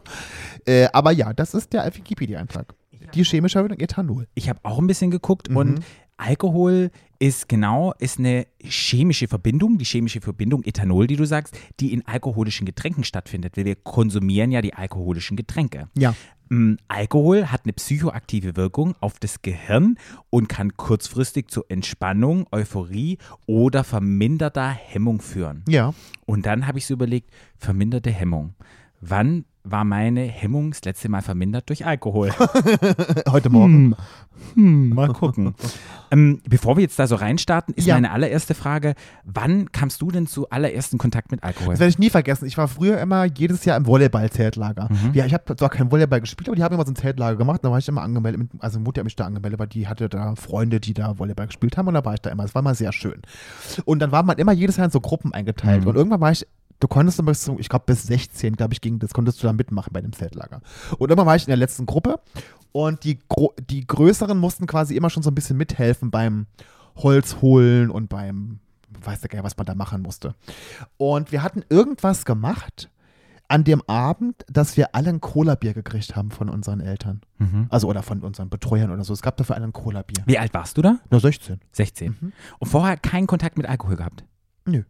äh, aber ja, das ist der Wikipedia-Eintrag. Die chemische Verbindung Ethanol. ich habe auch ein bisschen geguckt Mhm. und Alkohol ist genau, ist eine chemische Verbindung, die chemische Verbindung Ethanol, die du sagst, die in alkoholischen Getränken stattfindet, weil wir konsumieren ja die alkoholischen Getränke. Ja. Mm, Alkohol hat eine psychoaktive Wirkung auf das Gehirn und kann kurzfristig zu Entspannung, Euphorie oder verminderter Hemmung führen. Ja. Und dann habe ich so überlegt, verminderte Hemmung. Wann war meine Hemmung das letzte Mal vermindert durch Alkohol? Heute Morgen. Hm, mal gucken. ähm, bevor wir jetzt da so reinstarten, ist Ja. meine allererste Frage, wann kamst du denn zu allerersten Kontakt mit Alkohol? Das werde ich nie vergessen. Ich war früher immer jedes Jahr im Volleyball-Zeltlager. Mhm. Ja, ich habe zwar kein Volleyball gespielt, aber die haben immer so ein Zeltlager gemacht. Da war ich immer angemeldet. Also Mutter hat mich da angemeldet, weil die hatte da Freunde, die da Volleyball gespielt haben. Und da war ich da immer. Das war immer sehr schön. Und dann war man immer jedes Jahr in so Gruppen eingeteilt. Mhm. Und irgendwann war ich, du konntest immer bis, ich glaube bis sechzehn, glaube ich, ging das, konntest du da mitmachen bei dem Zeltlager. Und immer war ich in der letzten Gruppe. Und die, Gro- die Größeren mussten quasi immer schon so ein bisschen mithelfen beim Holz holen und beim, weiß der Geil, was man da machen musste. Und wir hatten irgendwas gemacht an dem Abend, dass wir alle ein Cola-Bier gekriegt haben von unseren Eltern. Mhm. Also oder von unseren Betreuern oder so. Es gab dafür alle ein Cola-Bier. Wie alt warst du da? Nur sechzehn. sechzehn. Mhm. Und vorher keinen Kontakt mit Alkohol gehabt? Nö.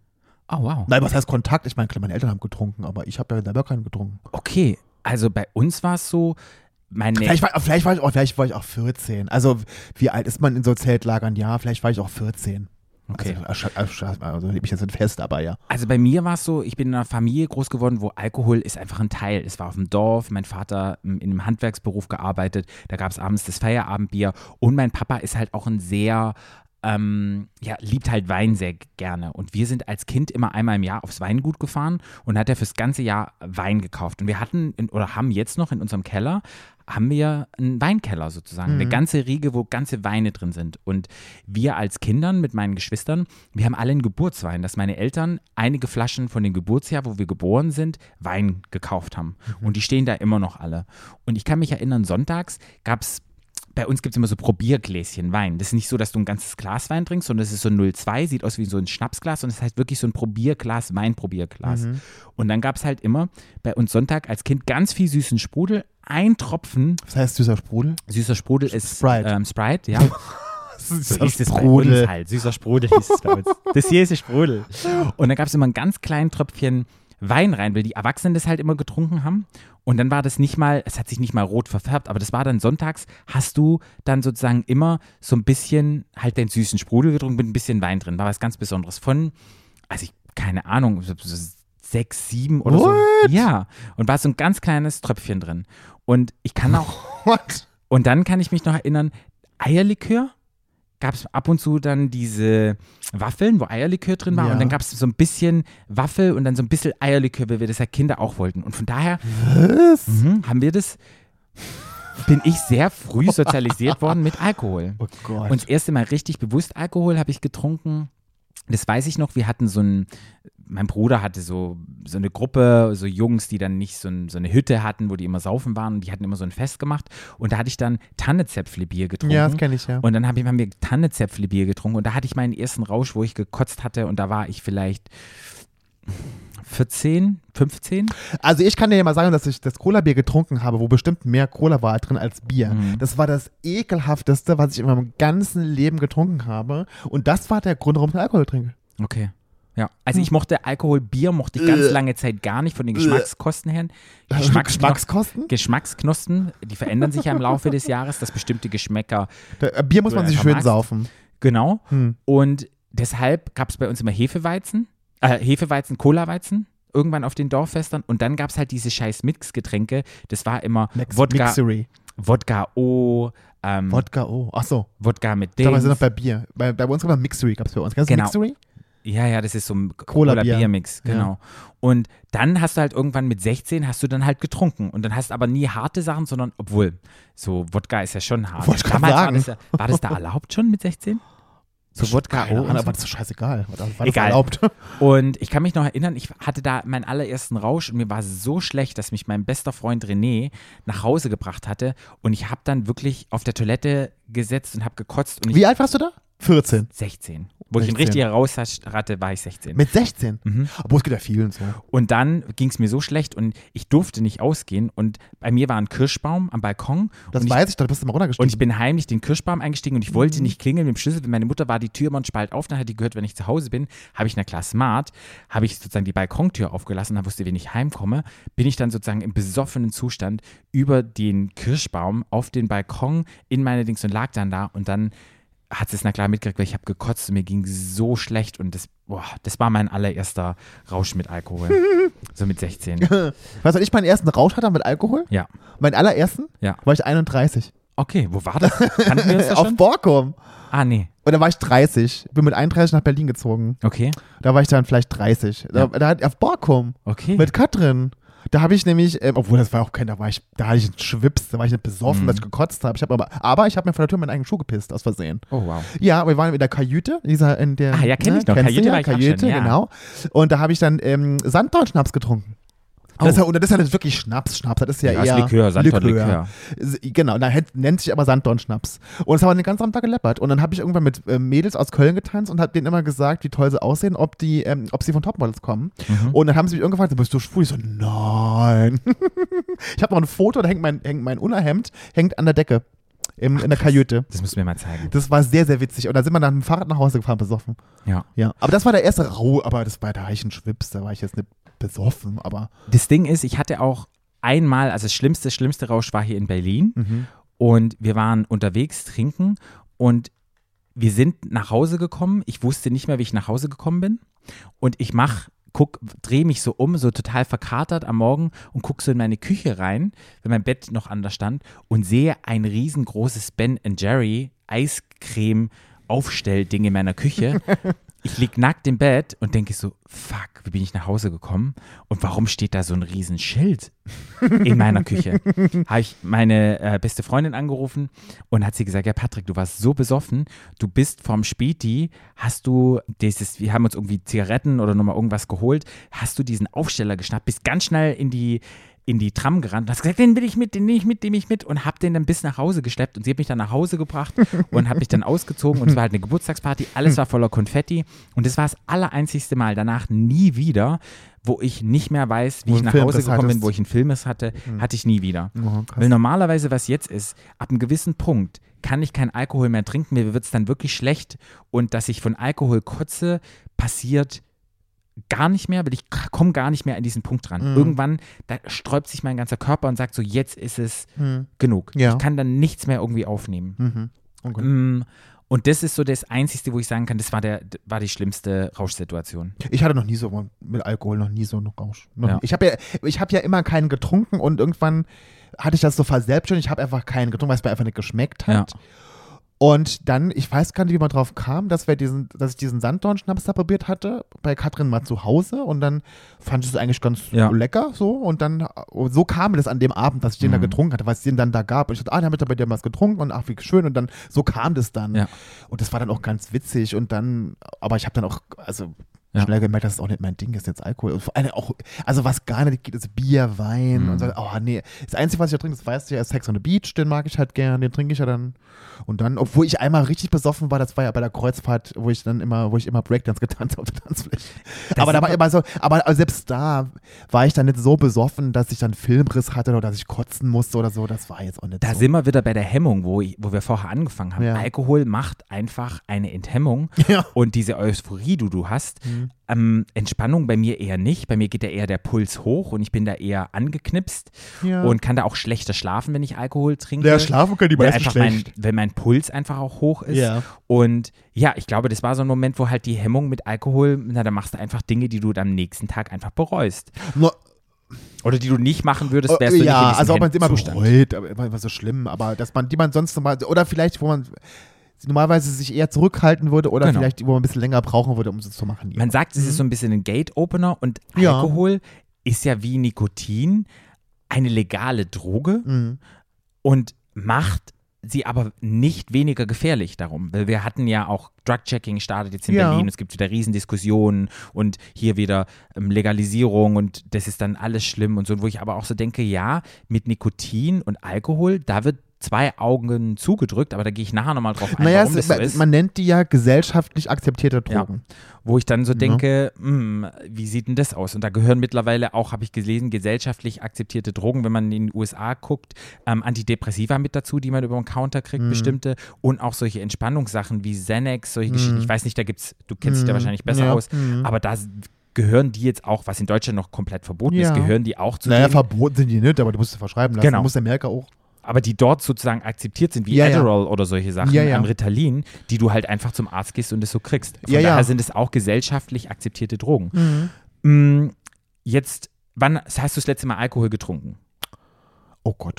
Oh, wow. Nein, was heißt Kontakt? Ich meine, klar, meine Eltern haben getrunken, aber ich habe ja selber keinen getrunken. Okay, also bei uns war es so, meine Vielleicht war, vielleicht, war ich auch, vielleicht war ich auch vierzehn. Also wie alt ist man in so Zeltlagern? Ja, vielleicht war ich auch vierzehn. Okay. Also, also, also lebe ich jetzt nicht fest, aber ja. Also bei mir war es so, ich bin in einer Familie groß geworden, wo Alkohol ist einfach ein Teil. Es war auf dem Dorf, mein Vater in einem Handwerksberuf gearbeitet, da gab es abends das Feierabendbier und mein Papa ist halt auch ein sehr, ähm, ja, liebt halt Wein sehr gerne. Und wir sind als Kind immer einmal im Jahr aufs Weingut gefahren und hat er fürs ganze Jahr Wein gekauft. Und wir hatten, in, oder haben jetzt noch in unserem Keller, haben wir einen Weinkeller sozusagen, Mhm. eine ganze Riege, wo ganze Weine drin sind. Und wir als Kindern mit meinen Geschwistern, wir haben alle einen Geburtswein, dass meine Eltern einige Flaschen von dem Geburtsjahr, wo wir geboren sind, Wein gekauft haben. Mhm. Und die stehen da immer noch alle. Und ich kann mich erinnern, sonntags gab es, bei uns gibt es immer so Probiergläschen Wein. Das ist nicht so, dass du ein ganzes Glas Wein trinkst, sondern das ist so ein null Komma zwei, sieht aus wie so ein Schnapsglas und das heißt wirklich so ein Probierglas, Weinprobierglas. Mhm. Und dann gab es halt immer bei uns Sonntag als Kind ganz viel süßen Sprudel, ein Tropfen Was heißt süßer Sprudel? süßer Sprudel ist Sprite. Ähm, Sprite, ja. Süßer So hieß es bei uns halt. Süßer Sprudel hieß es bei uns. Das hier ist der Sprudel. Und dann gab es immer ein ganz kleines Tröpfchen Wein rein, weil die Erwachsenen das halt immer getrunken haben. Und dann war das nicht mal, es hat sich nicht mal rot verfärbt, aber das war dann sonntags, hast du dann sozusagen immer so ein bisschen halt den süßen Sprudel getrunken mit ein bisschen Wein drin. War was ganz Besonderes. Von, also ich, keine Ahnung, so sechs, sieben oder What? so. Ja. Und war so ein ganz kleines Tröpfchen drin. Und ich kann auch, What? und dann kann ich mich noch erinnern, Eierlikör. Gab es ab und zu dann diese Waffeln, wo Eierlikör drin war Ja. und dann gab es so ein bisschen Waffel und dann so ein bisschen Eierlikör, weil wir das ja Kinder auch wollten. Und von daher Was? mhm, haben wir das, bin ich sehr früh sozialisiert worden mit Alkohol. Oh Gott. Und das erste Mal richtig bewusst Alkohol habe ich getrunken, das weiß ich noch, wir hatten so ein, mein Bruder hatte so, so eine Gruppe, so Jungs, die dann nicht so, ein, so eine Hütte hatten, wo die immer saufen waren und die hatten immer so ein Fest gemacht und da hatte ich dann Tannezäpfle-Bier getrunken. ja, das kenne ich ja. Und dann hab ich, haben wir Tannezäpfle-Bier getrunken und da hatte ich meinen ersten Rausch, wo ich gekotzt hatte und da war ich vielleicht vierzehn, fünfzehn. Also ich kann dir ja mal sagen, dass ich das Cola-Bier getrunken habe, wo bestimmt mehr Cola war drin als Bier. Mhm. Das war das ekelhafteste, was ich in meinem ganzen Leben getrunken habe. Und das war der Grund, warum ich Alkohol trinke. Okay. Ja, also ich mochte Alkohol, Bier mochte ich ganz Äh. lange Zeit gar nicht von den Äh. Geschmackskosten her. Geschmackskno- Geschmackskosten? Geschmacksknospen, die verändern sich ja im Laufe des Jahres, dass bestimmte Geschmäcker, Da, äh, Bier muss man Oder sich einfach schön magst. saufen. genau. Hm. Und deshalb gab es bei uns immer Hefeweizen, äh, Hefeweizen, Colaweizen, irgendwann auf den Dorffestern. Und dann gab es halt diese scheiß Mixgetränke. Das war immer Mix, Wodka, Mixery. Wodka O, ähm, Wodka, oh. Achso. Wodka mit Da war Dings. sie noch bei Bier. Bei, bei uns gab es Mixery, gab es bei uns. Kennst du Genau. Mixery? Ja, ja, das ist so ein Cola-Bier. Cola-Bier-Mix, genau. Und dann hast du halt irgendwann mit sechzehn hast du dann halt getrunken und dann hast aber nie harte Sachen, sondern obwohl, so Wodka ist ja schon hart. Wollte ich grad Damals war sagen. das, ja, war das da erlaubt schon mit sechzehn? So Wodka Keine O Ahnung, und aber so? das ist doch scheißegal. War das, war Egal. Das erlaubt? Und ich kann mich noch erinnern, ich hatte da meinen allerersten Rausch und mir war so schlecht, dass mich mein bester Freund René nach Hause gebracht hatte und ich habe dann wirklich auf der Toilette gesetzt und habe gekotzt und ich Wie alt warst du da? vierzehn. sechzehn. Wo ich einen sechzehn. richtigen Rausch hatte, war ich sechzehn. Mit sechzehn? Mhm. Obwohl, es geht ja vielen so. Und dann ging es mir so schlecht und ich durfte nicht ausgehen und bei mir war ein Kirschbaum am Balkon Das und, ich, weiß ich, da bist du mal runtergestiegen. und ich bin heimlich den Kirschbaum eingestiegen und ich wollte nicht klingeln mit dem Schlüssel. Meine Mutter war die Tür immer einen Spalt auf, dann hat die gehört, wenn ich zu Hause bin, habe ich na klar smart, habe ich sozusagen die Balkontür aufgelassen, dann wusste, wenn ich heimkomme, bin ich dann sozusagen im besoffenen Zustand über den Kirschbaum auf den Balkon in meine Dings und lag dann da und dann hat sie es na klar mitgekriegt, weil ich habe gekotzt und mir ging so schlecht und das, boah, das war mein allererster Rausch mit Alkohol. So mit sechzehn. Weißt du, wann ich meinen ersten Rausch hatte mit Alkohol? Ja. Meinen allerersten? Ja. War ich einunddreißig. Okay, wo war das? Kannten wir uns da Auf schon? Borkum. Ah, nee. Und da war ich dreißig. Bin mit einunddreißig nach Berlin gezogen. Okay, Da war ich dann vielleicht dreißig. Da, Ja. da hat auf Borkum. okay. Mit Katrin. Da habe ich nämlich, ähm, obwohl das war auch kein, da war ich, da hatte ich einen Schwips, da war ich nicht besoffen, Mhm. dass ich gekotzt habe. Ich hab aber, aber ich habe mir von der Tür meinen eigenen Schuh gepisst, aus Versehen. Oh, wow. Ja, wir waren in der Kajüte, dieser, in der, Ah, ja, kenn ich noch. kennst du Kajüte ja, war ich auch Kajüte, schon, ja. genau. Und da habe ich dann ähm, Sanddornschnaps getrunken. Oh. Das ist ja, und das ist ja wirklich Schnaps, Schnaps, das ist ja, Ja, ist eher Likör, Sanddorn-Likör. S- Genau, da hätt- nennt sich aber Sanddornschnaps. Und es haben wir den ganzen Abend da geleppert. Und dann habe ich irgendwann mit äh, Mädels aus Köln getanzt und habe denen immer gesagt, wie toll sie aussehen, ob die, ähm, ob sie von Topmodels kommen. Mhm. Und dann haben sie mich irgendwann gefragt, bist du schwul? Ich so, nein. Ich habe noch ein Foto, da hängt mein, hängt mein Unterhemd hängt an der Decke. im, in der Kajüte. Das müssen wir mal zeigen. Das war sehr, sehr witzig. Und da sind wir dann mit dem Fahrrad nach Hause gefahren, besoffen. Ja. Ja. Aber das war der erste Rau, aber das war da war ich ein Schwips, da war ich jetzt nicht besoffen, aber. Das Ding ist, ich hatte auch einmal, also das schlimmste, schlimmste Rausch war hier in Berlin Mhm. und wir waren unterwegs trinken und wir sind nach Hause gekommen. Ich wusste nicht mehr, wie ich nach Hause gekommen bin und ich mach, guck, drehe mich so um, so total verkatert am Morgen und gucke so in meine Küche rein, wenn mein Bett noch anders stand und sehe ein riesengroßes Ben and Jerry Eiscreme Aufstellding in meiner Küche. Ich lieg nackt im Bett und denke so, fuck, wie bin ich nach Hause gekommen und warum steht da so ein Riesenschild in meiner Küche? Habe ich meine äh, beste Freundin angerufen und hat sie gesagt, ja Patrick, du warst so besoffen, du bist vom Späti, hast du dieses, wir haben uns irgendwie Zigaretten oder nochmal irgendwas geholt, hast du diesen Aufsteller geschnappt, bist ganz schnell in die in die Tram gerannt und hast gesagt, den will ich mit, den nehme ich mit, den nehme ich mit und hab den dann bis nach Hause geschleppt und sie hat mich dann nach Hause gebracht und hat mich dann ausgezogen und es war halt eine Geburtstagsparty, alles war voller Konfetti und das war das allereinzigste Mal, danach nie wieder, wo ich nicht mehr weiß, wie Wo ich ein nach Filmriss Hause gekommen bin, hattest. wo ich einen Filmriss hatte, hatte ich nie wieder. Oh, krass. Weil normalerweise, was jetzt ist, ab einem gewissen Punkt kann ich keinen Alkohol mehr trinken, mir wird es dann wirklich schlecht und dass ich von Alkohol kotze, passiert gar nicht mehr, weil ich komme gar nicht mehr an diesen Punkt ran. Mhm. Irgendwann, da sträubt sich mein ganzer Körper und sagt so, jetzt ist es Mhm. genug. Ja. Ich kann dann nichts mehr irgendwie aufnehmen. Mhm. Okay. Mm, Und das ist so das Einzige, wo ich sagen kann, das war, der, war die schlimmste Rauschsituation. Ich hatte noch nie so mit Alkohol noch nie so einen Rausch. Noch Ja. nie. Ich habe ja, ich hab ja immer keinen getrunken und irgendwann hatte ich das so verselbstständigt. Ich habe einfach keinen getrunken, weil es mir einfach nicht geschmeckt hat. Ja. Und dann, ich weiß gar nicht, wie man drauf kam, dass, wir diesen, dass ich diesen Sanddornschnaps da probiert hatte, bei Katrin mal zu Hause und dann fand ich es eigentlich ganz Ja. lecker so und dann, so kam das an dem Abend, dass ich den da Mhm. getrunken hatte, was es den dann da gab und ich dachte, ah, dann habe ich da bei dir was getrunken und ach, wie schön und dann, so kam das dann Ja. und das war dann auch ganz witzig und dann, aber ich habe dann auch, also Ja. schnell gemerkt, dass es auch nicht mein Ding ist, jetzt Alkohol. Und vor allem auch, also was gar nicht geht, ist Bier, Wein Mhm. und so. Oh nee, das Einzige, was ich da trinke, das weißt du ja, ist Sex on the Beach, den mag ich halt gern, den trinke ich ja dann. Und dann, obwohl ich einmal richtig besoffen war, das war ja bei der Kreuzfahrt, wo ich dann immer, wo ich immer Breakdance getanzt habe auf der Tanzfläche. Aber da war immer so, aber aber selbst da war ich dann nicht so besoffen, dass ich dann Filmriss hatte oder dass ich kotzen musste oder so. Das war jetzt auch nicht Da so. sind wir wieder bei der Hemmung, wo, ich, wo wir vorher angefangen haben. Ja. Alkohol macht einfach eine Enthemmung Ja. und diese Euphorie, die du hast, Mhm. ähm, Entspannung bei mir eher nicht. Bei mir geht ja eher der Puls hoch und ich bin da eher angeknipst Ja. und kann da auch schlechter schlafen, wenn ich Alkohol trinke. Ja, schlafen können die weil meisten einfach mein, schlecht. Wenn mein Puls einfach auch hoch ist. Ja. Und ja, ich glaube, das war so ein Moment, wo halt die Hemmung mit Alkohol, na, da machst du einfach Dinge, die du dann am nächsten Tag einfach bereust. Nur, Oder die du nicht machen würdest, wärst du ja, nicht in diesem also ob man es immer Zustand. bereut, aber immer so schlimm, aber dass man, die man sonst normal, oder vielleicht, wo man normalerweise sich eher zurückhalten würde oder Genau. vielleicht, wo man ein bisschen länger brauchen würde, um es zu machen. Man sagt, es ist so ein bisschen ein Gate-Opener und Ja. Alkohol ist ja wie Nikotin eine legale Droge Mhm. und macht sie aber nicht weniger gefährlich darum, weil wir hatten ja auch Drug-Checking startet jetzt in Ja. Berlin, es gibt wieder Riesendiskussionen und hier wieder ähm, Legalisierung und das ist dann alles schlimm und so, wo ich aber auch so denke, ja, mit Nikotin und Alkohol, da wird zwei Augen zugedrückt, aber da gehe ich nachher nochmal drauf ein, Naja, warum es, das so ist. man nennt die ja gesellschaftlich akzeptierte Drogen. Wo ich dann so Ja. denke, hm, wie sieht denn das aus? Und da gehören mittlerweile auch, habe ich gelesen, gesellschaftlich akzeptierte Drogen, wenn man in den U S A guckt, ähm, Antidepressiva mit dazu, die man über den Counter kriegt, Mhm. bestimmte, und auch solche Entspannungssachen wie Xanax, solche Mhm. Geschichten. Ich weiß nicht, da gibt's, du kennst dich da Mhm. wahrscheinlich besser Ja. aus, Mhm. aber da gehören die jetzt auch, was in Deutschland noch komplett verboten Ja. ist, gehören die auch zu Naja, denen, verboten sind die nicht, aber du musst es verschreiben lassen. Genau. Du musst in Amerika auch. aber die dort sozusagen akzeptiert sind, wie Ja, ja. Adderall oder solche Sachen, Ja, ja. am Ritalin, die du halt einfach zum Arzt gehst und das so kriegst. Von Ja, ja. daher sind es auch gesellschaftlich akzeptierte Drogen. Mhm. Mm, Jetzt, wann hast du das letzte Mal Alkohol getrunken? Oh Gott.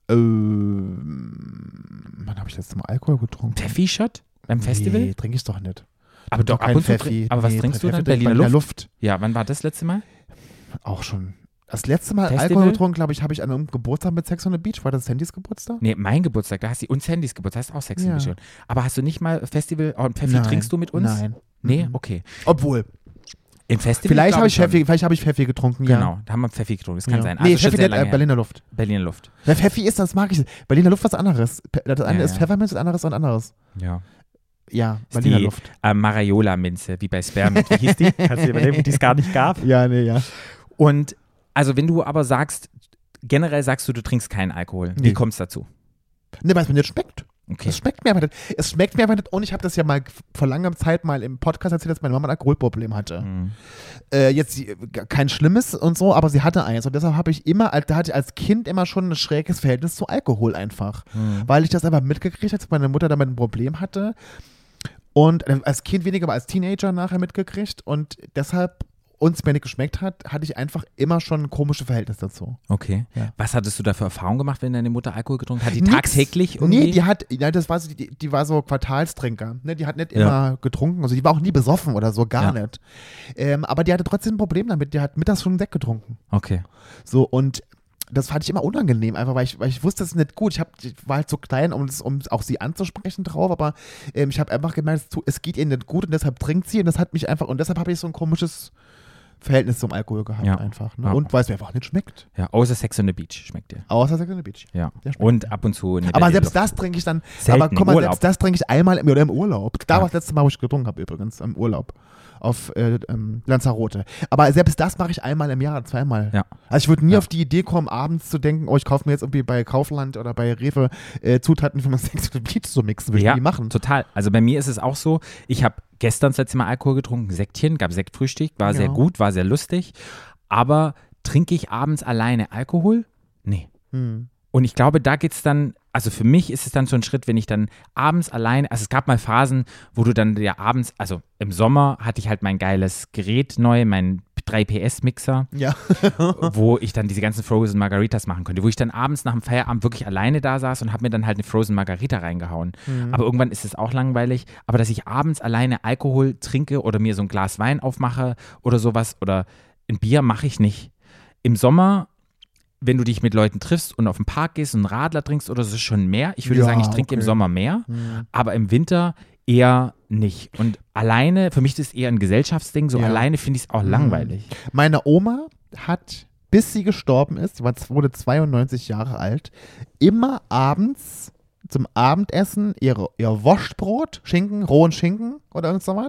Ähm, wann habe ich das letzte Mal Alkohol getrunken? Pfeffi-Shot beim Festival? Nee, trinke ich doch nicht. aber doch doch ab kein und zu. Pfeffi. trink- Aber was Nee, trinkst du Pfeffi dann? trinkt man Berliner in der Luft? Luft. Ja, wann war das letzte Mal? Auch schon. Das letzte Mal Festival? Alkohol getrunken, glaube ich, habe ich an einem Geburtstag mit Sex on the Beach. War das Sandys Geburtstag? Nee, mein Geburtstag, da hast du und Sandys Geburtstag, hast auch Sex Ja. ja. schon. Aber hast du nicht mal Festival, oh, und Pfeffi Nein. trinkst du mit uns? Nein. Nee, Mhm. okay. Obwohl. Im Festival Vielleicht glaub habe ich, schon. Pfeffi, vielleicht habe ich Pfeffi getrunken, ja. Genau, da haben wir Pfeffi getrunken, das kann ja. sein. Nee, Also schon Pfeffi sehr nicht, lange äh, her. Berliner Luft. Berliner Luft. Ja, Pfeffi ist, das mag ich. Berliner Luft was anderes. Pe- Das eine Ja, ist ja. Pfefferminz, das andere ist was anderes. Ja. Ja, Ist Berliner die Luft. äh, Marajola-Minze, wie bei Spearmint. Wie hieß die? Kannst du dir überlegen, die es gar nicht gab? Ja, nee, ja. Und also wenn du aber sagst, generell sagst du, du trinkst keinen Alkohol, Nee. wie kommst du dazu? Ne, weil es mir nicht schmeckt. Okay. Es schmeckt mir einfach nicht. Es schmeckt mir einfach nicht. Und ich habe das ja mal vor langer Zeit mal im Podcast erzählt, dass meine Mama ein Alkoholproblem hatte. Mhm. Äh, jetzt sie- kein schlimmes und so, aber sie hatte eins. Und deshalb habe ich immer, als- da hatte ich als Kind immer schon ein schräges Verhältnis zu Alkohol einfach. Mhm. Weil ich das einfach mitgekriegt habe, dass meine Mutter damit ein Problem hatte. Und äh, als Kind weniger, aber als Teenager nachher mitgekriegt. Und deshalb uns mir nicht geschmeckt hat, hatte ich einfach immer schon ein komisches Verhältnis dazu. Okay. Ja. Was hattest du da für Erfahrungen gemacht, wenn deine Mutter Alkohol getrunken hat? Hat die Nix. tagtäglich irgendwie? Nee, die hat, ja, das war so, die, die war so Quartalstrinker. Ne? Die hat nicht Ja. immer getrunken, also die war auch nie besoffen oder so, gar Ja. nicht. Ähm, aber die hatte trotzdem ein Problem damit, die hat mittags schon Sekt getrunken. Okay. So, und das fand ich immer unangenehm, einfach weil ich, weil ich wusste, das ist nicht gut. Ich, hab, ich war halt so klein, um, das, um auch sie anzusprechen drauf, aber ähm, ich habe einfach gemerkt, es, tu- es geht ihr nicht gut und deshalb trinkt sie und das hat mich einfach, und deshalb habe ich so ein komisches Verhältnis zum Alkohol gehabt Ja. einfach. Ne? Ja. Und weil es mir einfach nicht schmeckt. Ja, außer Sex on the Beach schmeckt dir. Außer Sex on the Beach. Ja. Der schmeckt Und mir. ab und zu eine Aber Berliner selbst Luft. das trinke ich dann, Selten aber guck mal, im Urlaub. selbst das trinke ich einmal im, oder im Urlaub. Da Ja. war das letzte Mal, wo ich getrunken habe übrigens, im Urlaub. Auf äh, ähm, Lanzarote. Aber selbst das mache ich einmal im Jahr, zweimal. Ja. Also ich würde nie Ja. auf die Idee kommen, abends zu denken, oh, ich kaufe mir jetzt irgendwie bei Kaufland oder bei Rewe äh, Zutaten für mein Sex on the Beach zu mixen. Würde ich Ja, nie machen. total. Also bei mir ist es auch so, ich habe gestern das letzte Mal Alkohol getrunken, Sektchen, gab Sektfrühstück, war Ja. sehr gut, war sehr lustig. Aber trinke ich abends alleine Alkohol? Nee. Hm. Und ich glaube, da geht es dann, also für mich ist es dann so ein Schritt, wenn ich dann abends alleine, also es gab mal Phasen, wo du dann ja abends, also im Sommer hatte ich halt mein geiles Gerät neu, mein drei P S-Mixer, Ja. wo ich dann diese ganzen Frozen Margaritas machen konnte, wo ich dann abends nach dem Feierabend wirklich alleine da saß und habe mir dann halt eine Frozen Margarita reingehauen. Mhm. Aber irgendwann ist es auch langweilig. Aber dass ich abends alleine Alkohol trinke oder mir so ein Glas Wein aufmache oder sowas oder ein Bier, mache ich nicht. Im Sommer, wenn du dich mit Leuten triffst und auf den Park gehst und einen Radler trinkst oder so, ist schon mehr. Ich würde Ja, sagen, ich trinke im okay. Sommer mehr, Hm. aber im Winter eher nicht. Und alleine, für mich ist es eher ein Gesellschaftsding, so Ja. alleine finde ich es auch Mhm. langweilig. Meine Oma hat, bis sie gestorben ist, sie war, wurde zweiundneunzig Jahre alt, immer abends zum Abendessen ihre, ihr Wurstbrot, Schinken, rohen Schinken oder irgend so was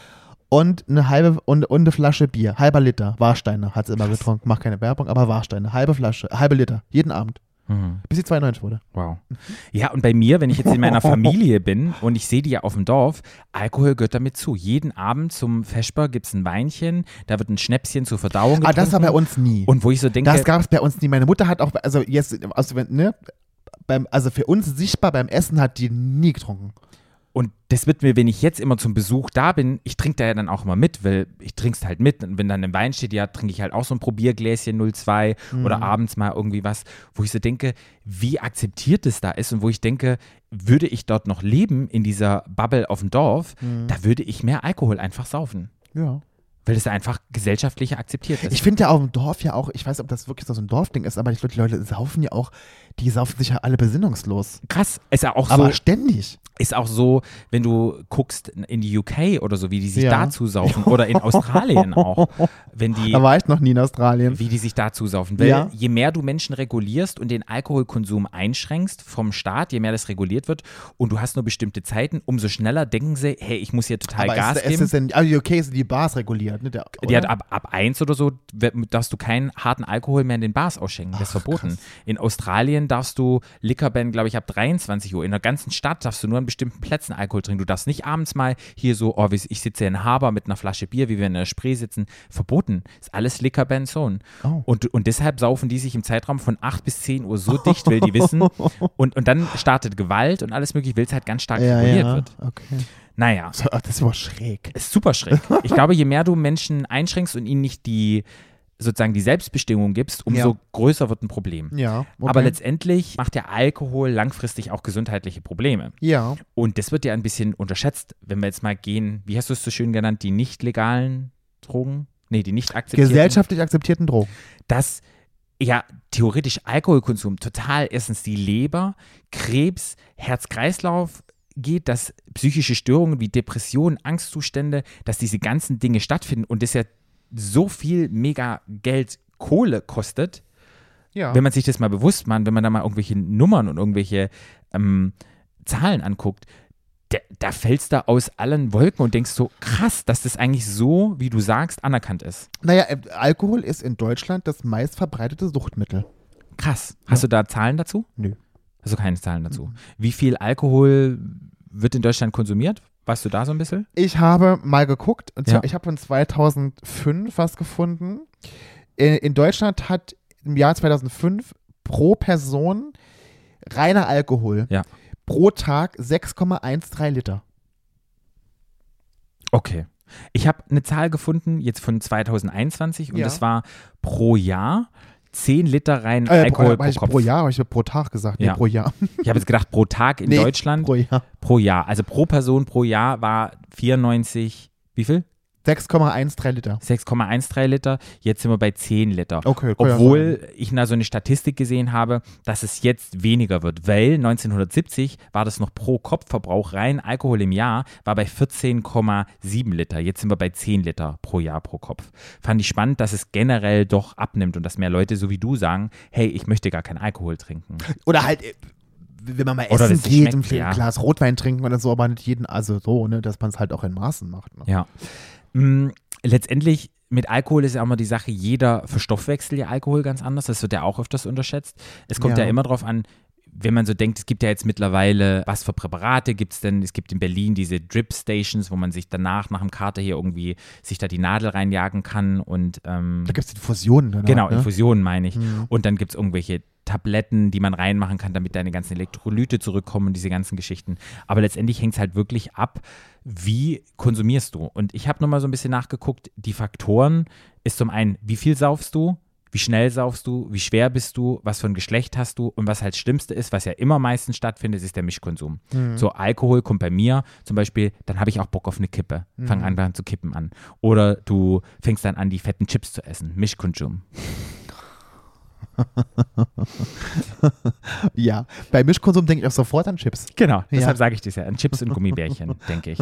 und eine halbe und, und eine Flasche Bier, halber Liter, Warsteiner hat sie immer Krass. getrunken, macht keine Werbung, aber Warsteiner, halbe Flasche, halbe Liter, jeden Abend, Mhm. bis sie zweiundneunzig wurde. Wow. Ja, und bei mir, wenn ich jetzt in meiner Familie bin und ich sehe die ja auf dem Dorf, Alkohol gehört damit zu. Jeden Abend zum Vesper gibt es ein Weinchen, da wird ein Schnäpschen zur Verdauung getrunken. Ah, das war bei uns nie. Und wo ich so denke, Das gab es bei uns nie. Meine Mutter hat auch, also jetzt, also, wenn, ne, beim, also für uns sichtbar beim Essen hat die nie getrunken. und das wird mir, wenn ich jetzt immer zum Besuch da bin, ich trinke da ja dann auch immer mit, weil ich trinke es halt mit. Und wenn dann ein Wein steht, ja, trinke ich halt auch so ein Probiergläschen null zwei Mhm. oder abends mal irgendwie was, wo ich so denke, wie akzeptiert es da ist und wo ich denke, würde ich dort noch leben in dieser Bubble auf dem Dorf, Mhm. da würde ich mehr Alkohol einfach saufen. Ja. Weil es einfach gesellschaftlich akzeptiert ist. Ich finde ja auch im Dorf ja auch, ich weiß, ob das wirklich so ein Dorfding ist, aber ich glaube, die Leute saufen ja auch, die saufen sich ja alle besinnungslos. Krass, ist ja auch so, Aber ständig. ist auch so, wenn du guckst in die U K oder so, wie die sich Ja. dazu saufen oder in Australien auch, wenn die Da war ich noch nie in Australien. wie die sich dazu saufen. Weil Ja. je mehr du Menschen regulierst und den Alkoholkonsum einschränkst vom Staat, je mehr das reguliert wird und du hast nur bestimmte Zeiten, umso schneller denken sie, hey, ich muss hier total Aber Gas ist, geben. ist es denn, also okay, sind die Bars reguliert, ne? Der, Die hat oder? ab, ab eins oder so, wer- darfst du keinen harten Alkohol mehr in den Bars ausschenken. Das ist Ach, verboten. krass. In Australien darfst du Liquorban, glaube ich, ab dreiundzwanzig Uhr. In der ganzen Stadt darfst du nur an bestimmten Plätzen Alkohol trinken. Du darfst nicht abends mal hier so, oh, ich sitze in Harbour mit einer Flasche Bier, wie wir in der Spree sitzen. Verboten. Ist alles Liquorban Zone. Oh. Und, und deshalb saufen die sich im Zeitraum von acht bis zehn Uhr so dicht, weil die wissen. Und, und dann startet Gewalt und alles mögliche, weil es halt ganz stark ja, reguliert ja. wird. Okay. Naja. So, ach, das ist aber schräg. Ist super schräg. Ich glaube, je mehr du Menschen einschränkst und ihnen nicht die sozusagen die Selbstbestimmung gibst, umso Ja. größer wird ein Problem. Ja. Okay. Aber letztendlich macht der Alkohol langfristig auch gesundheitliche Probleme. Ja. Und das wird ja ein bisschen unterschätzt, wenn wir jetzt mal gehen, wie hast du es so schön genannt, die nicht legalen Drogen? Nee, die nicht akzeptierten. Gesellschaftlich akzeptierten Drogen. Dass ja theoretisch Alkoholkonsum total erstens die Leber, Krebs, Herz-Kreislauf geht, dass psychische Störungen wie Depressionen, Angstzustände, dass diese ganzen Dinge stattfinden und das ja so viel mega Geld, Kohle kostet, Ja. wenn man sich das mal bewusst macht, wenn man da mal irgendwelche Nummern und irgendwelche ähm, Zahlen anguckt, da, da fällst du aus allen Wolken und denkst so, krass, dass das eigentlich so, wie du sagst, anerkannt ist. Naja, äh, Alkohol ist in Deutschland das meistverbreitete Suchtmittel. Krass. Hast du da Zahlen dazu? Nö. Also keine Zahlen dazu. Mhm. Wie viel Alkohol wird in Deutschland konsumiert? Weißt du da so ein bisschen? Ich habe mal geguckt, und zwar, Ja. ich habe von zweitausendfünf was gefunden. In, in Deutschland hat im Jahr zweitausendfünf pro Person reiner Alkohol Ja. pro Tag sechs Komma dreizehn Liter. Okay. Ich habe eine Zahl gefunden, jetzt von zweitausendeinundzwanzig, und Ja. das war pro Jahr zehn Liter rein Äh, Alkohol pro, pro ich Kopf. pro Jahr, aber ich habe pro Tag gesagt, nee, Ja. pro Jahr. Ich habe jetzt gedacht, pro Tag in Nee, Deutschland, Pro Jahr. pro Jahr. Also pro Person pro Jahr war vierundneunzig, wie viel? sechs Komma dreizehn Liter. sechs Komma dreizehn Liter, jetzt sind wir bei zehn Liter. Okay, kann ja Obwohl ich da so eine Statistik gesehen habe, dass es jetzt weniger wird, weil neunzehnhundertsiebzig war das noch pro Kopfverbrauch rein Alkohol im Jahr, war bei vierzehn Komma sieben Liter. Jetzt sind wir bei zehn Liter pro Jahr pro Kopf. Fand ich spannend, dass es generell doch abnimmt und dass mehr Leute so wie du sagen, hey, ich möchte gar keinen Alkohol trinken. Oder halt, äh, wenn man mal Oder essen das geht, schmeckt, ein ja. Glas Rotwein trinken oder so, aber nicht jeden, also so, ne, dass man es halt auch in Maßen macht. Ne? Ja. Mm, letztendlich mit Alkohol ist ja auch immer die Sache, jeder verstoffwechselt ja Alkohol ganz anders. Das wird ja auch öfters unterschätzt. Es kommt ja, Ja. immer drauf an, wenn man so denkt, es gibt ja jetzt mittlerweile, was für Präparate gibt es denn? Es gibt in Berlin diese Drip-Stations, wo man sich danach, nach dem Kater hier irgendwie, sich da die Nadel reinjagen kann und ähm, Da gibt es Infusionen. Dann genau, auch, ne? Infusionen meine ich. Mhm. Und dann gibt es irgendwelche Tabletten, die man reinmachen kann, damit deine ganzen Elektrolyte zurückkommen und diese ganzen Geschichten. Aber letztendlich hängt es halt wirklich ab, wie konsumierst du. Und ich habe nochmal so ein bisschen nachgeguckt, die Faktoren ist zum einen, wie viel saufst du, wie schnell saufst du, wie schwer bist du, was für ein Geschlecht hast du und was halt das Schlimmste ist, was ja immer meistens stattfindet, ist der Mischkonsum. Mhm. So Alkohol kommt bei mir zum Beispiel, dann habe ich auch Bock auf eine Kippe, fang Mhm. an zu kippen an. Oder du fängst dann an, die fetten Chips zu essen, Mischkonsum. Ja, bei Mischkonsum denke ich auch sofort an Chips. Genau, deshalb Ja. sage ich das ja, an Chips und Gummibärchen, denke ich.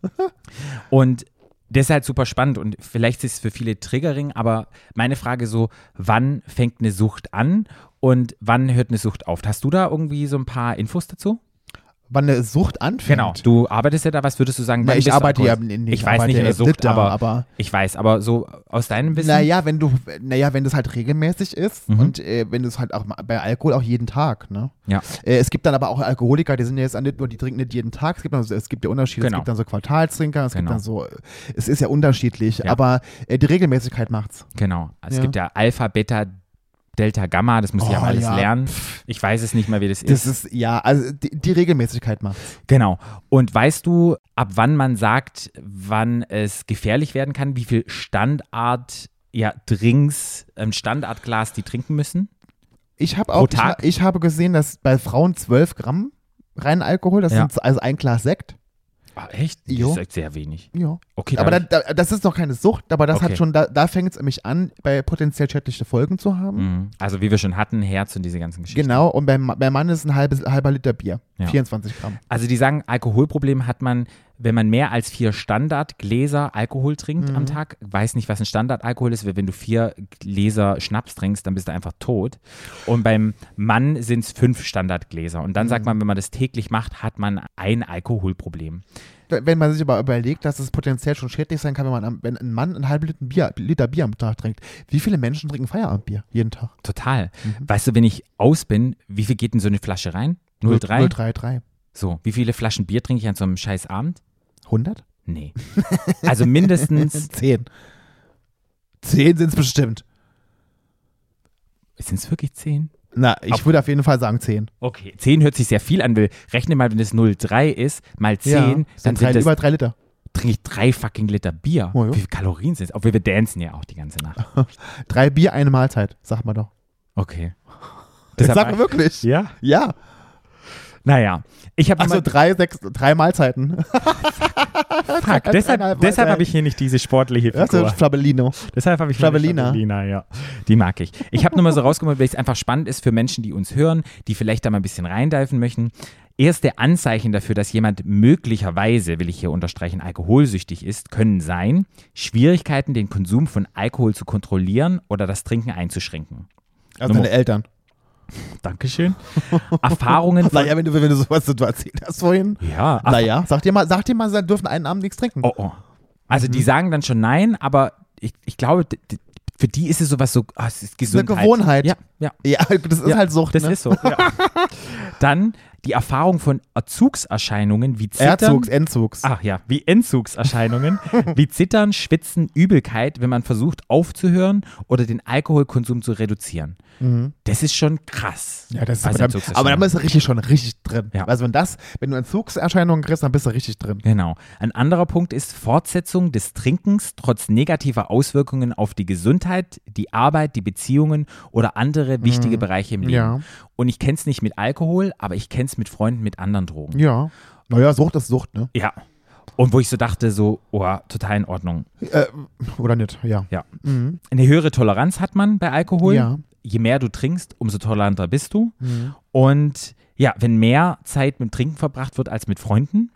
Und das ist halt super spannend und vielleicht ist es für viele Triggering, aber meine Frage so, wann fängt eine Sucht an und wann hört eine Sucht auf? Hast du da irgendwie so ein paar Infos dazu? Wann eine Sucht anfängt. Genau, du arbeitest ja da, was würdest du sagen? Na, wann ich bist du arbeite ja, Alkoholist? nee, Ich weiß nicht in der arbeite Sucht, da, aber, aber ich weiß, aber so aus deinem Wissen? naja, wenn du, naja, wenn das halt regelmäßig ist Mhm. und äh, wenn du es halt auch mal- bei Alkohol auch jeden Tag, ne? Ja. Äh, es gibt dann aber auch Alkoholiker, die sind ja jetzt nicht nur, die trinken nicht jeden Tag, es gibt, dann, so- es gibt ja Unterschiede, Genau. es gibt dann so Quartalstrinker, es Genau. gibt dann so, es ist ja unterschiedlich, Ja. aber äh, die Regelmäßigkeit macht's. Genau, es Ja. gibt ja Alpha, Beta, Delta, Gamma, das muss ich ja Oh, mal alles ja. lernen. Ich weiß es nicht mehr, wie das ist. Das ist, ja, also die, die Regelmäßigkeit macht's. Genau. Und weißt du, ab wann man sagt, wann es gefährlich werden kann, wie viel Standard, ja, Drinks, ein Standardglas die trinken müssen? Ich habe Pro auch, Tag? ich, ich habe gesehen, dass bei Frauen zwölf Gramm reinen Alkohol, das Ja. sind also ein Glas Sekt. Ah, echt? Das Jo. ist echt sehr wenig. Ja. Okay, Aber da- da, da, das ist noch keine Sucht, aber das Okay. hat schon, da, da fängt es nämlich an, bei potenziell schädliche Folgen zu haben. Mhm. Also wie wir schon hatten, Herz und diese ganzen Geschichten. Genau, und beim, beim Mann ist ein halbes, halber Liter Bier, Ja. vierundzwanzig Gramm. Also die sagen, Alkoholproblem hat man, wenn man mehr als vier Standardgläser Alkohol trinkt Mhm. am Tag. Weiß nicht, was ein Standardalkohol ist, weil wenn du vier Gläser Schnaps trinkst, dann bist du einfach tot. Und beim Mann sind es fünf Standardgläser. Und dann Mhm. sagt man, wenn man das täglich macht, hat man ein Alkoholproblem. Wenn man sich aber überlegt, dass es potenziell schon schädlich sein kann, wenn, man, am- wenn ein Mann einen halben Liter Bier, Liter Bier am Tag trinkt. Wie viele Menschen trinken Feierabendbier jeden Tag? Total. Mhm. Weißt du, wenn ich aus bin, wie viel geht in so eine Flasche rein? null Komma drei? null Komma dreiunddreißig. So, wie viele Flaschen Bier trinke ich an so einem scheiß Abend? hundert? Nee. Also mindestens, zehn. zehn sind es bestimmt. sind es wirklich zehn? Na, ich Auf- würde auf jeden Fall sagen zehn. Okay, zehn hört sich sehr viel an, weil rechne mal, wenn es null Komma drei ist, mal zehn, dann sind drei, sind das, über drei Liter. trinke ich drei fucking Liter Bier. Oh ja. Wie viele Kalorien sind es? Obwohl wir dancen ja auch die ganze Nacht. Drei Bier, eine Mahlzeit, sagt man doch. Okay. Das Deshalb- sagt man wirklich. Ja? Ja. Naja, ich habe Also drei, sechs, drei Mahlzeiten. Fuck, deshalb, dreieinhalb deshalb habe Mahlzeiten. ich hier nicht diese sportliche Das Figur. ist Flabellino. Deshalb habe ich hier eine Flavelina. Flavelina, ja. Die mag ich. Ich habe nur mal so rausgemacht, weil es einfach spannend ist für Menschen, die uns hören, die vielleicht da mal ein bisschen reindeifen möchten. Erste Anzeichen dafür, dass jemand möglicherweise, will ich hier unterstreichen, alkoholsüchtig ist, können sein, Schwierigkeiten, den Konsum von Alkohol zu kontrollieren oder das Trinken einzuschränken. Also Nummer- deine Eltern. Dankeschön. Erfahrungen von... Naja, wenn du, wenn du sowas du erzählt hast vorhin. Ja, ach, Naja, sag dir mal, sag dir mal, sie dürfen einen Abend nichts trinken. oh, oh. Also die sagen dann schon nein, aber ich, ich glaube, d- d- für die ist es sowas so, ah, es ist Gesundheit. Eine Gewohnheit. Ja, ja. Ja, das ist Ja, halt Sucht. Das ne? ist so. Ja. Dann die Erfahrung von Erzugserscheinungen wie Zittern. Erzugs, Entzugs. Ach ja, wie Entzugserscheinungen, wie Zittern, Schwitzen, Übelkeit, wenn man versucht aufzuhören oder den Alkoholkonsum zu reduzieren. Mhm. Das ist schon krass. Ja, das ist als aber, dann, Entzugserscheinung. aber dann bist du richtig schon richtig drin. Ja. Also wenn das, wenn du Entzugserscheinungen kriegst, dann bist du richtig drin. Genau. Ein anderer Punkt ist Fortsetzung des Trinkens trotz negativer Auswirkungen auf die Gesundheit, die Arbeit, die Beziehungen oder andere wichtige Bereiche im Leben. Ja. Und ich kenne es nicht mit Alkohol, aber ich kenne es mit Freunden mit anderen Drogen. Ja. Naja, Sucht ist Sucht, ne? Ja. Und wo ich so dachte, so, oh, total in Ordnung. Äh, oder nicht, ja. Ja. Mhm. Eine höhere Toleranz hat man bei Alkohol. Ja. Je mehr du trinkst, umso toleranter bist du. Mhm. Und ja, wenn mehr Zeit mit dem Trinken verbracht wird als mit Freunden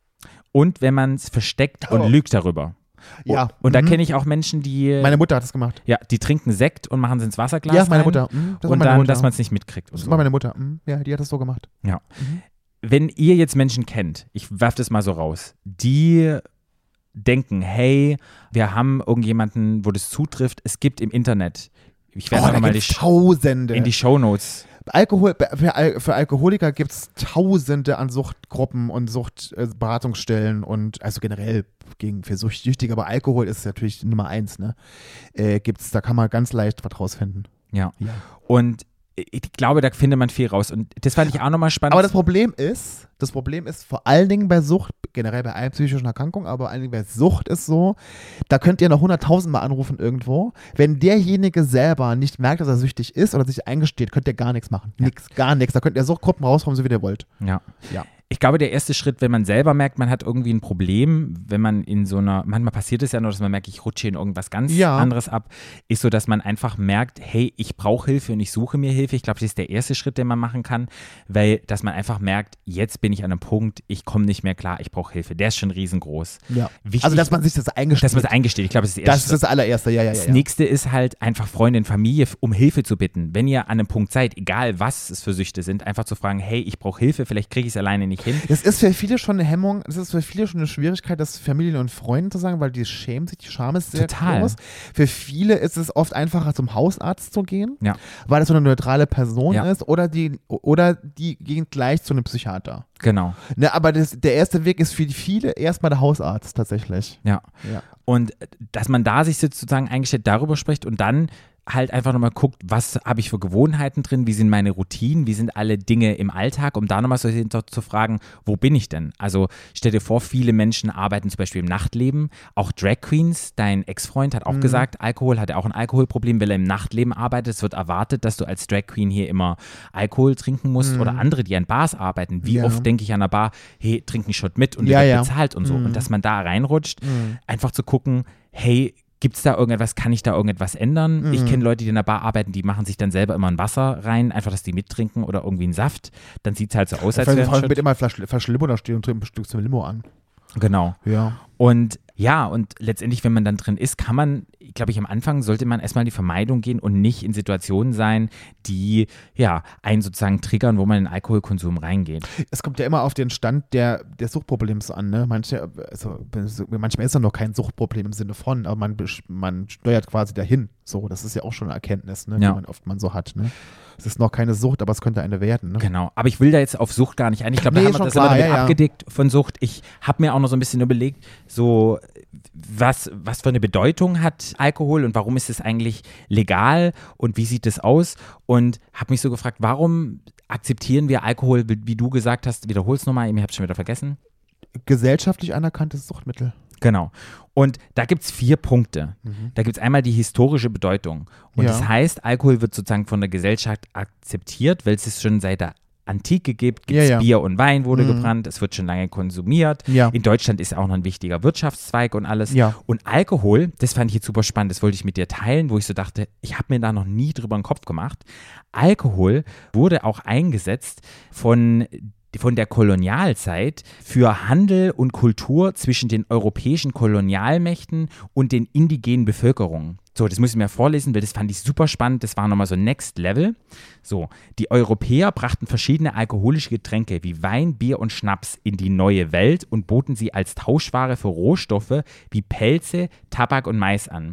und wenn man es versteckt Oh. und lügt darüber. Ja. Und, und da Mhm. kenne ich auch Menschen, die, Meine Mutter hat das gemacht. ja, die trinken Sekt und machen es ins Wasserglas Ja, meine rein Mutter. Mhm. Das war und meine dann, Mutter. dass man es nicht mitkriegt. Und Das so. war meine Mutter. Mhm. Ja, die hat das so gemacht. Ja. Mhm. Wenn ihr jetzt Menschen kennt, ich werfe das mal so raus, die denken, hey, wir haben irgendjemanden, wo das zutrifft, es gibt im Internet, ich werde Oh, auch da nochmal gibt's Tausende. in die Shownotes. Alkohol, für, Al- für Alkoholiker gibt es Tausende an Suchtgruppen und Suchtberatungsstellen und also generell gegen für Süchtige, aber Alkohol ist natürlich Nummer eins, ne? Äh, gibt's, da kann man ganz leicht was rausfinden. Ja. Ja. Und ich glaube, da findet man viel raus. Und das fand ich auch nochmal spannend. Aber das Problem ist, das Problem ist vor allen Dingen bei Sucht, generell bei allen psychischen Erkrankungen, aber vor allen Dingen bei Sucht ist so, da könnt ihr noch hunderttausend Mal anrufen irgendwo. Wenn derjenige selber nicht merkt, dass er süchtig ist oder sich eingesteht, könnt ihr gar nichts machen. Ja. Nix, gar nichts. Da könnt ihr Suchtgruppen rauskommen, so wie ihr wollt. ja. Ja. Ich glaube, der erste Schritt, wenn man selber merkt, man hat irgendwie ein Problem, wenn man in so einer, manchmal passiert es ja nur, dass man merkt, ich rutsche in irgendwas ganz Ja. anderes ab, ist so, dass man einfach merkt, hey, ich brauche Hilfe und ich suche mir Hilfe. Ich glaube, das ist der erste Schritt, den man machen kann, weil, dass man einfach merkt, jetzt bin ich an einem Punkt, ich komme nicht mehr klar, ich brauche Hilfe. Der ist schon riesengroß. Ja. Wichtig, Also, dass man sich das eingesteht. dass man es eingesteht. Ich glaube, das ist der erste Das ist das allererste, ja, ja, ja. Das ja. nächste ist halt einfach Freunde und Familie um Hilfe zu bitten. Wenn ihr an einem Punkt seid, egal was es für Süchte sind, einfach zu fragen, hey, ich brauche Hilfe, vielleicht kriege ich es alleine nicht hin. Das ist für viele schon eine Hemmung, es ist für viele schon eine Schwierigkeit, das Familien und Freunden zu sagen, weil die schämen sich, die Scham ist sehr Total. groß. Für viele ist es oft einfacher, zum Hausarzt zu gehen, Ja. weil das so eine neutrale Person Ja. ist, oder die, oder die gehen gleich zu einem Psychiater. Genau. Ne, aber das, der erste Weg ist für die viele erstmal der Hausarzt tatsächlich. Ja. Ja. Und dass man da sich sozusagen eingestellt darüber spricht und dann halt einfach nochmal guckt, was habe ich für Gewohnheiten drin, wie sind meine Routinen, wie sind alle Dinge im Alltag, um da nochmal so hinter zu fragen, wo bin ich denn? Also stell dir vor, viele Menschen arbeiten zum Beispiel im Nachtleben, auch Drag Queens, dein Ex-Freund hat auch Mhm. gesagt, Alkohol, hat er auch ein Alkoholproblem, weil er im Nachtleben arbeitet, es wird erwartet, dass du als Drag Queen hier immer Alkohol trinken musst Mhm. oder andere, die an Bars arbeiten, wie Ja. oft denke ich an der Bar, hey, trink einen Shot mit und Ja, der wird ja. bezahlt und so Mhm. und dass man da reinrutscht, Mhm. einfach zu gucken, hey, gibt es da irgendetwas, kann ich da irgendetwas ändern? Mhm. Ich kenne Leute, die in der Bar arbeiten, die machen sich dann selber immer ein Wasser rein, einfach, dass die mittrinken oder irgendwie einen Saft. Dann sieht es halt so aus, als Ich wäre fange ein mit Shot. immer Flasche, Flasche Limo da stehen und trinke ein Stück zum Limo an. Genau. Ja. Und ja, und letztendlich, wenn man dann drin ist, kann man, glaube ich, am Anfang sollte man erstmal in die Vermeidung gehen und nicht in Situationen sein, die ja einen sozusagen triggern, wo man in den Alkoholkonsum reingeht. Es kommt ja immer auf den Stand der, des Suchtproblems an. Ne? Manche, also, manchmal ist da noch kein Suchtproblem im Sinne von, aber man, besch- man steuert quasi dahin. So, das ist ja auch schon eine Erkenntnis, ne, Ja. die man oft man so hat. Ne? Es ist noch keine Sucht, aber es könnte eine werden. Ne? Genau, aber ich will da jetzt auf Sucht gar nicht ein. Ich glaube, Nee, da haben wir schon das klar, immer damit ja, ja. abgedeckt von Sucht. Ich habe mir auch noch so ein bisschen überlegt, so was, was für eine Bedeutung hat Alkohol und warum ist es eigentlich legal und wie sieht es aus? Und habe mich so gefragt, warum akzeptieren wir Alkohol, wie wie du gesagt hast, wiederhol's nochmal, ich habe schon wieder vergessen. Gesellschaftlich anerkanntes Suchtmittel. Genau. Und da gibt es vier Punkte. Mhm. Da gibt es einmal die historische Bedeutung. Und Ja. das heißt, Alkohol wird sozusagen von der Gesellschaft akzeptiert, weil es es schon seit der Antike gibt. Gibt's Ja, ja. Bier und Wein wurde Mhm. gebrannt, es wird schon lange konsumiert. Ja. In Deutschland ist auch noch ein wichtiger Wirtschaftszweig und alles. Ja. Und Alkohol, das fand ich jetzt super spannend, das wollte ich mit dir teilen, wo ich so dachte, ich habe mir da noch nie drüber den Kopf gemacht. Alkohol wurde auch eingesetzt von von der Kolonialzeit für Handel und Kultur zwischen den europäischen Kolonialmächten und den indigenen Bevölkerungen. So, das muss ich mir vorlesen, weil das fand ich super spannend. Das war nochmal so Next Level. So, die Europäer brachten verschiedene alkoholische Getränke wie Wein, Bier und Schnaps in die neue Welt und boten sie als Tauschware für Rohstoffe wie Pelze, Tabak und Mais an.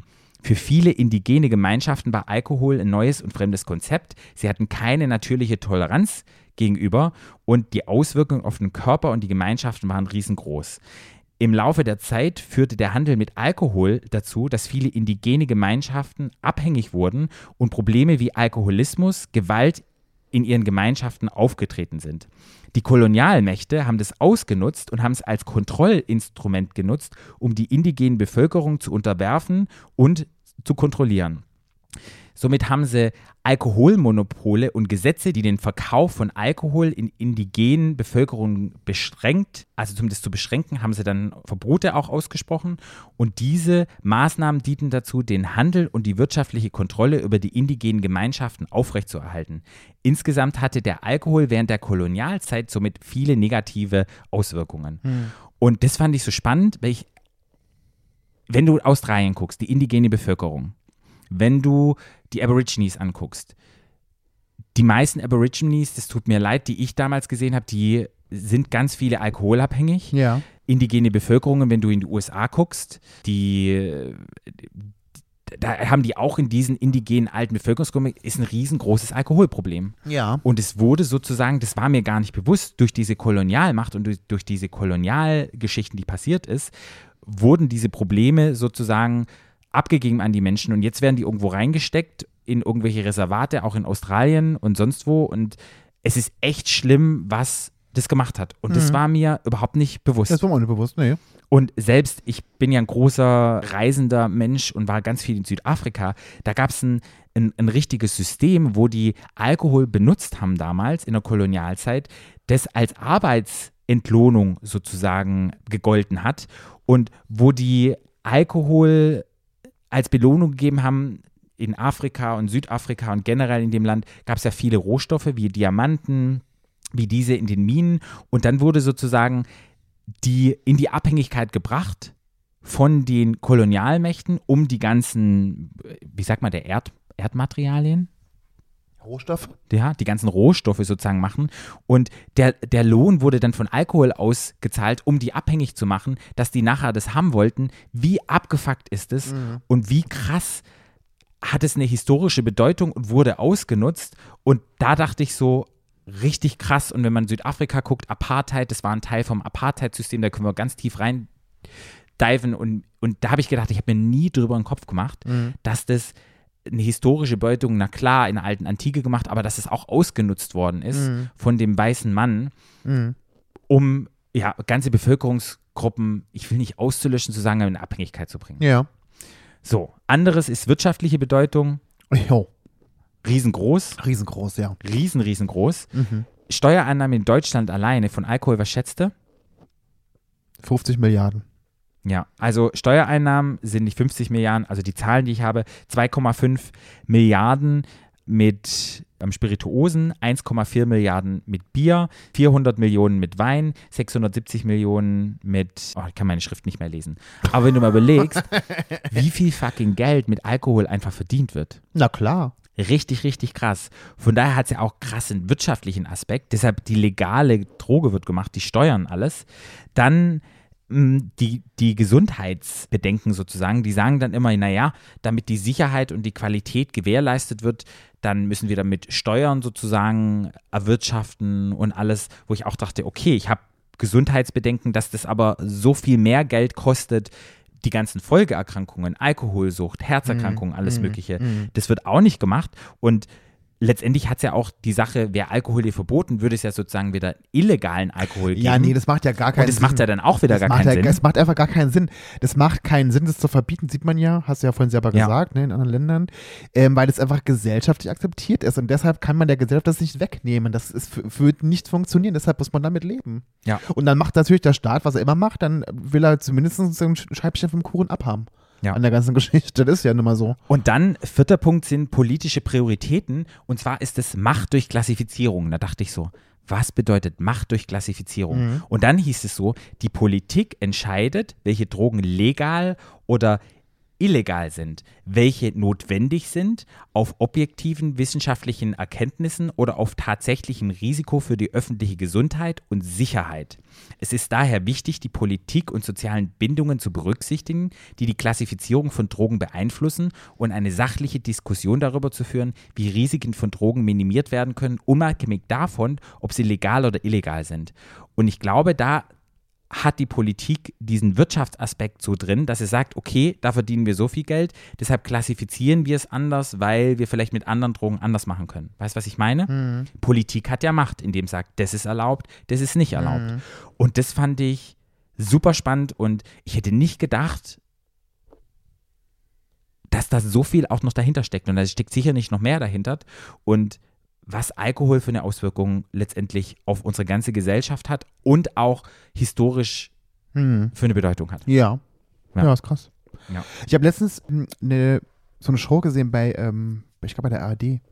Für viele indigene Gemeinschaften war Alkohol ein neues und fremdes Konzept. Sie hatten keine natürliche Toleranz gegenüber und die Auswirkungen auf den Körper und die Gemeinschaften waren riesengroß. Im Laufe der Zeit führte der Handel mit Alkohol dazu, dass viele indigene Gemeinschaften abhängig wurden und Probleme wie Alkoholismus, Gewalt in ihren Gemeinschaften aufgetreten sind. Die Kolonialmächte haben das ausgenutzt und haben es als Kontrollinstrument genutzt, um die indigene Bevölkerung zu unterwerfen und zu kontrollieren. Somit haben sie Alkoholmonopole und Gesetze, die den Verkauf von Alkohol in indigenen Bevölkerungen beschränkt, also zumindest zu beschränken, haben sie dann Verbote auch ausgesprochen. Und diese Maßnahmen dienten dazu, den Handel und die wirtschaftliche Kontrolle über die indigenen Gemeinschaften aufrechtzuerhalten. Insgesamt hatte der Alkohol während der Kolonialzeit somit viele negative Auswirkungen. Hm. Und das fand ich so spannend, weil ich, wenn du Australien guckst, die indigene Bevölkerung, wenn du die Aborigines anguckst, die meisten Aborigines, das tut mir leid, die ich damals gesehen habe, die sind ganz viele alkoholabhängig. Ja. Indigene Bevölkerungen, wenn du in die U S A guckst, die, da haben die auch in diesen indigenen alten Bevölkerungsgruppen, ist ein riesengroßes Alkoholproblem. Ja. Und es wurde sozusagen, das war mir gar nicht bewusst, durch diese Kolonialmacht und durch, durch diese Kolonialgeschichten, die passiert ist, wurden diese Probleme sozusagen abgegeben an die Menschen und jetzt werden die irgendwo reingesteckt in irgendwelche Reservate, auch in Australien und sonst wo und es ist echt schlimm, was das gemacht hat und mhm. das war mir überhaupt nicht bewusst. Das war mir nicht bewusst, nee. Und selbst, ich bin ja ein großer reisender Mensch und war ganz viel in Südafrika, da gab es ein, ein, ein richtiges System, wo die Alkohol benutzt haben damals in der Kolonialzeit, das als Arbeitsentlohnung sozusagen gegolten hat und wo die Alkohol als Belohnung gegeben haben, in Afrika und Südafrika und generell in dem Land gab es ja viele Rohstoffe wie Diamanten, wie diese in den Minen und dann wurde sozusagen die in die Abhängigkeit gebracht von den Kolonialmächten, um die ganzen, wie sagt man, der Erd, Erdmaterialien? Rohstoffe? Ja, die ganzen Rohstoffe sozusagen machen und der, der Lohn wurde dann von Alkohol ausgezahlt, um die abhängig zu machen, dass die nachher das haben wollten. Wie abgefuckt ist es mhm. und wie krass hat es eine historische Bedeutung und wurde ausgenutzt und da dachte ich so, richtig krass und wenn man Südafrika guckt, Apartheid, das war ein Teil vom Apartheid-System, da können wir ganz tief rein diven und, und da habe ich gedacht, ich habe mir nie drüber den Kopf gemacht, mhm. dass das eine historische Bedeutung, na klar, in der alten Antike gemacht, aber dass es auch ausgenutzt worden ist mhm. von dem weißen Mann, mhm. um ja, ganze Bevölkerungsgruppen, ich will nicht auszulöschen, zu sagen, in Abhängigkeit zu bringen. Ja. So, anderes ist wirtschaftliche Bedeutung. Jo. Riesengroß. Riesengroß, ja. Riesen, riesengroß. Mhm. Steuereinnahmen in Deutschland alleine von Alkohol, was schätzte? fünfzig Milliarden. Ja, also Steuereinnahmen sind nicht fünfzig Milliarden, also die Zahlen, die ich habe, zwei Komma fünf Milliarden mit ähm, Spirituosen, eins Komma vier Milliarden mit Bier, vierhundert Millionen mit Wein, sechshundertsiebzig Millionen mit, oh, ich kann meine Schrift nicht mehr lesen. Aber wenn du mal überlegst, wie viel fucking Geld mit Alkohol einfach verdient wird. Na klar. Richtig, richtig krass. Von daher hat es ja auch krassen wirtschaftlichen Aspekt. Deshalb die legale Droge wird gemacht, die steuern alles. Dann Die, die Gesundheitsbedenken sozusagen, die sagen dann immer, naja, damit die Sicherheit und die Qualität gewährleistet wird, dann müssen wir damit Steuern sozusagen erwirtschaften und alles, wo ich auch dachte, okay, ich habe Gesundheitsbedenken, dass das aber so viel mehr Geld kostet, die ganzen Folgeerkrankungen, Alkoholsucht, Herzerkrankungen, alles mm, Mögliche, mm. das wird auch nicht gemacht und letztendlich hat es ja auch die Sache, wäre Alkohol hier verboten, würde es ja sozusagen wieder illegalen Alkohol geben. Ja, nee, das macht ja gar keinen Sinn. Und das Sinn. macht ja dann auch wieder das gar macht keinen ja, Sinn. Es macht einfach gar keinen Sinn. Das macht keinen Sinn, das zu verbieten, sieht man ja, hast du ja vorhin selber Ja. gesagt, ne, in anderen Ländern, ähm, weil das einfach gesellschaftlich akzeptiert ist und deshalb kann man der Gesellschaft das nicht wegnehmen. Das ist, wird nicht funktionieren, deshalb muss man damit leben. Ja. Und dann macht natürlich der Staat, was er immer macht, dann will er zumindest ein Scheibchen vom Kuchen abhaben. Ja. An der ganzen Geschichte, das ist ja nun mal so. Und dann, vierter Punkt sind politische Prioritäten. Und zwar ist es Macht durch Klassifizierung. Da dachte ich so, was bedeutet Macht durch Klassifizierung? Mhm. Und dann hieß es so, die Politik entscheidet, welche Drogen legal oder illegal sind, welche notwendig sind, auf objektiven wissenschaftlichen Erkenntnissen oder auf tatsächlichem Risiko für die öffentliche Gesundheit und Sicherheit. Es ist daher wichtig, die Politik und sozialen Bindungen zu berücksichtigen, die die Klassifizierung von Drogen beeinflussen und eine sachliche Diskussion darüber zu führen, wie Risiken von Drogen minimiert werden können, unabhängig davon, ob sie legal oder illegal sind. Und ich glaube, da hat die Politik diesen Wirtschaftsaspekt so drin, dass sie sagt, okay, da verdienen wir so viel Geld, deshalb klassifizieren wir es anders, weil wir vielleicht mit anderen Drogen anders machen können. Weißt du, was ich meine? Mhm. Politik hat ja Macht, indem sie sagt, das ist erlaubt, das ist nicht erlaubt. Mhm. Und das fand ich super spannend und ich hätte nicht gedacht, dass da so viel auch noch dahinter steckt und da steckt sicher nicht noch mehr dahinter und was Alkohol für eine Auswirkung letztendlich auf unsere ganze Gesellschaft hat und auch historisch Mhm. für eine Bedeutung hat. Ja. Ja. Ja, ist krass. Ja. Ich habe letztens mh, eine, so eine Show gesehen bei, ähm, ich glaube bei der A R D.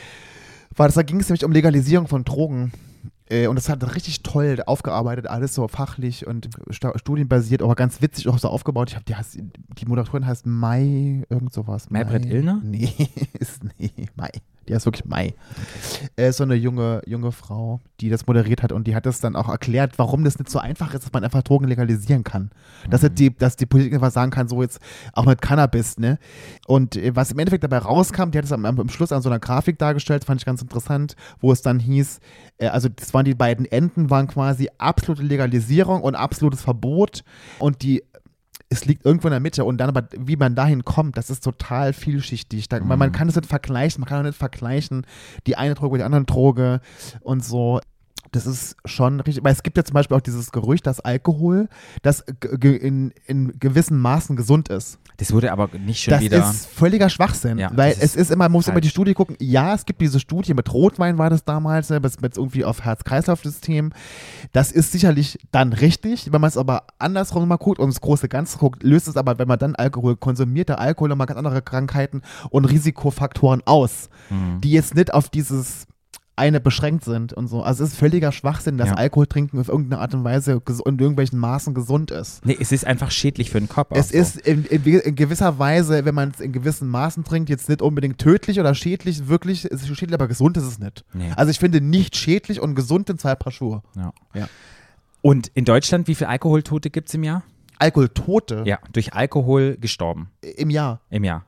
War das, da ging es nämlich um Legalisierung von Drogen. Äh, und das hat richtig toll aufgearbeitet, alles so fachlich und sta- studienbasiert, aber ganz witzig auch so aufgebaut. Ich habe die, heißt- die Moderatorin heißt Mai, irgend sowas. Maybrit Illner? Nee, ist nee, Mai. Die heißt wirklich Mai. Äh, so eine junge, junge Frau, die das moderiert hat und die hat das dann auch erklärt, warum das nicht so einfach ist, dass man einfach Drogen legalisieren kann. Dass, Mhm. die, dass die Politik einfach sagen kann, so jetzt auch mit Cannabis, ne? Und äh, was im Endeffekt dabei rauskam, die hat es am, am Schluss an so einer Grafik dargestellt, fand ich ganz interessant, wo es dann hieß, äh, also das waren die beiden Enden, waren quasi absolute Legalisierung und absolutes Verbot und die es liegt irgendwo in der Mitte und dann aber, wie man dahin kommt, das ist total vielschichtig. Da, man, man Mhm. kann es nicht vergleichen, man kann auch nicht vergleichen, die eine Droge mit der anderen Droge und so. Das ist schon richtig, weil es gibt ja zum Beispiel auch dieses Gerücht, dass Alkohol, das g- g- in, in gewissen Maßen gesund ist. Das wurde aber nicht schon Das wieder. ist völliger Schwachsinn, Ja, weil das ist es ist immer, man muss immer die falsch. Studie gucken. Ja, es gibt diese Studie mit Rotwein, war das damals, ne, mit, mit irgendwie auf Herz-Kreislauf-System. Das ist sicherlich dann richtig. Wenn man es aber andersrum mal guckt und das große Ganze guckt, löst es aber, wenn man dann Alkohol konsumiert, der Alkohol nochmal ganz andere Krankheiten und Risikofaktoren aus, Mhm. die jetzt nicht auf dieses eine beschränkt sind und so. Also es ist völliger Schwachsinn, dass Ja. Alkohol trinken auf irgendeine Art und Weise ges- in irgendwelchen Maßen gesund ist. Nee, es ist einfach schädlich für den Kopf. Es auch so. ist in, in, in gewisser Weise, wenn man es in gewissen Maßen trinkt, jetzt nicht unbedingt tödlich oder schädlich, wirklich, es ist schädlich, aber gesund ist es nicht. Nee. Also ich finde nicht schädlich und gesund sind zwei Paar Schuhe. Ja. Ja. Und in Deutschland, wie viele Alkoholtote gibt es im Jahr? Alkoholtote Ja, durch Alkohol gestorben im Jahr im Jahr.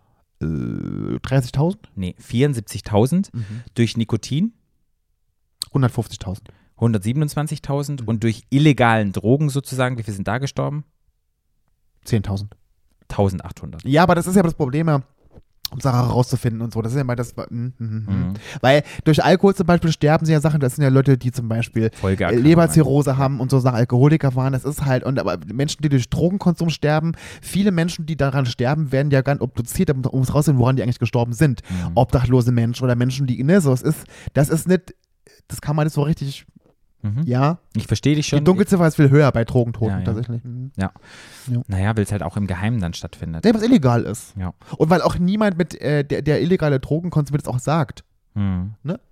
äh, dreißigtausend? Nee, vierundsiebzigtausend. Mhm. Durch Nikotin hundertfünfzigtausend. hundertsiebenundzwanzigtausend. Mhm. Und durch illegalen Drogen sozusagen, wie viele sind da gestorben? zehntausend. eintausendachthundert. Ja, aber das ist ja das Problem, ja, um Sachen herauszufinden und so. Das ist ja mal das. Mm, mm, mm. Mhm. Weil durch Alkohol zum Beispiel sterben sie ja Sachen, das sind ja Leute, die zum Beispiel Folgeerkrankungen. Leberzirrhose haben und so Sachen, Alkoholiker waren, das ist halt, und aber Menschen, die durch Drogenkonsum sterben, viele Menschen, die daran sterben, werden ja gar nicht obduziert, um um es rauszufinden, woran die eigentlich gestorben sind. Mhm. Obdachlose Menschen oder Menschen, die, ne, so, es ist, das ist nicht, das kann man nicht so richtig, Mhm. ja. Ich verstehe dich schon. Die Dunkelziffer ist viel höher bei Drogentoten Ja, ja. tatsächlich. Mhm. Naja, weil es halt auch im Geheimen dann stattfindet. Nee, was illegal ist. Ja. Und weil auch niemand mit, äh, der, der illegale Drogen konsumiert, es auch sagt. Mhm.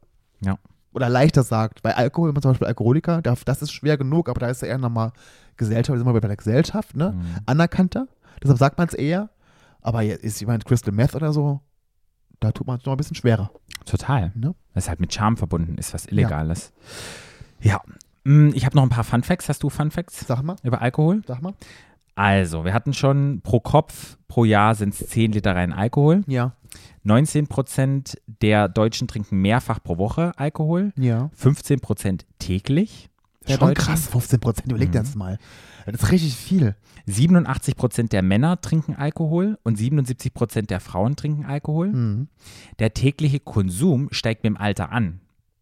Oder leichter sagt. Bei Alkohol, wenn man zum Beispiel Alkoholiker, da- das ist schwer genug, aber da ist ja eher nochmal Gesellschaft, sind wir bei der Gesellschaft, ne? Mhm. Anerkannter. Deshalb sagt man es eher. Aber jetzt ist jemand Crystal Meth oder so, da tut man es noch ein bisschen schwerer. Total. Ne? Das ist halt mit Charme verbunden, ist was Illegales. Ja. Mm, Ich habe noch ein paar Fun Facts. Hast du Fun Facts Sag mal, über Alkohol? sag mal. Also, wir hatten schon pro Kopf pro Jahr sind es zehn Liter rein Alkohol. Ja, neunzehn Prozent der Deutschen trinken mehrfach pro Woche Alkohol. ja. fünfzehn Prozent täglich. Ja, doch Deutschen. krass, fünfzehn Prozent, überleg dir Mhm. das mal. Das ist richtig viel. siebenundachtzig Prozent der Männer trinken Alkohol und siebenundsiebzig Prozent der Frauen trinken Alkohol. Mhm. Der tägliche Konsum steigt mit dem Alter an.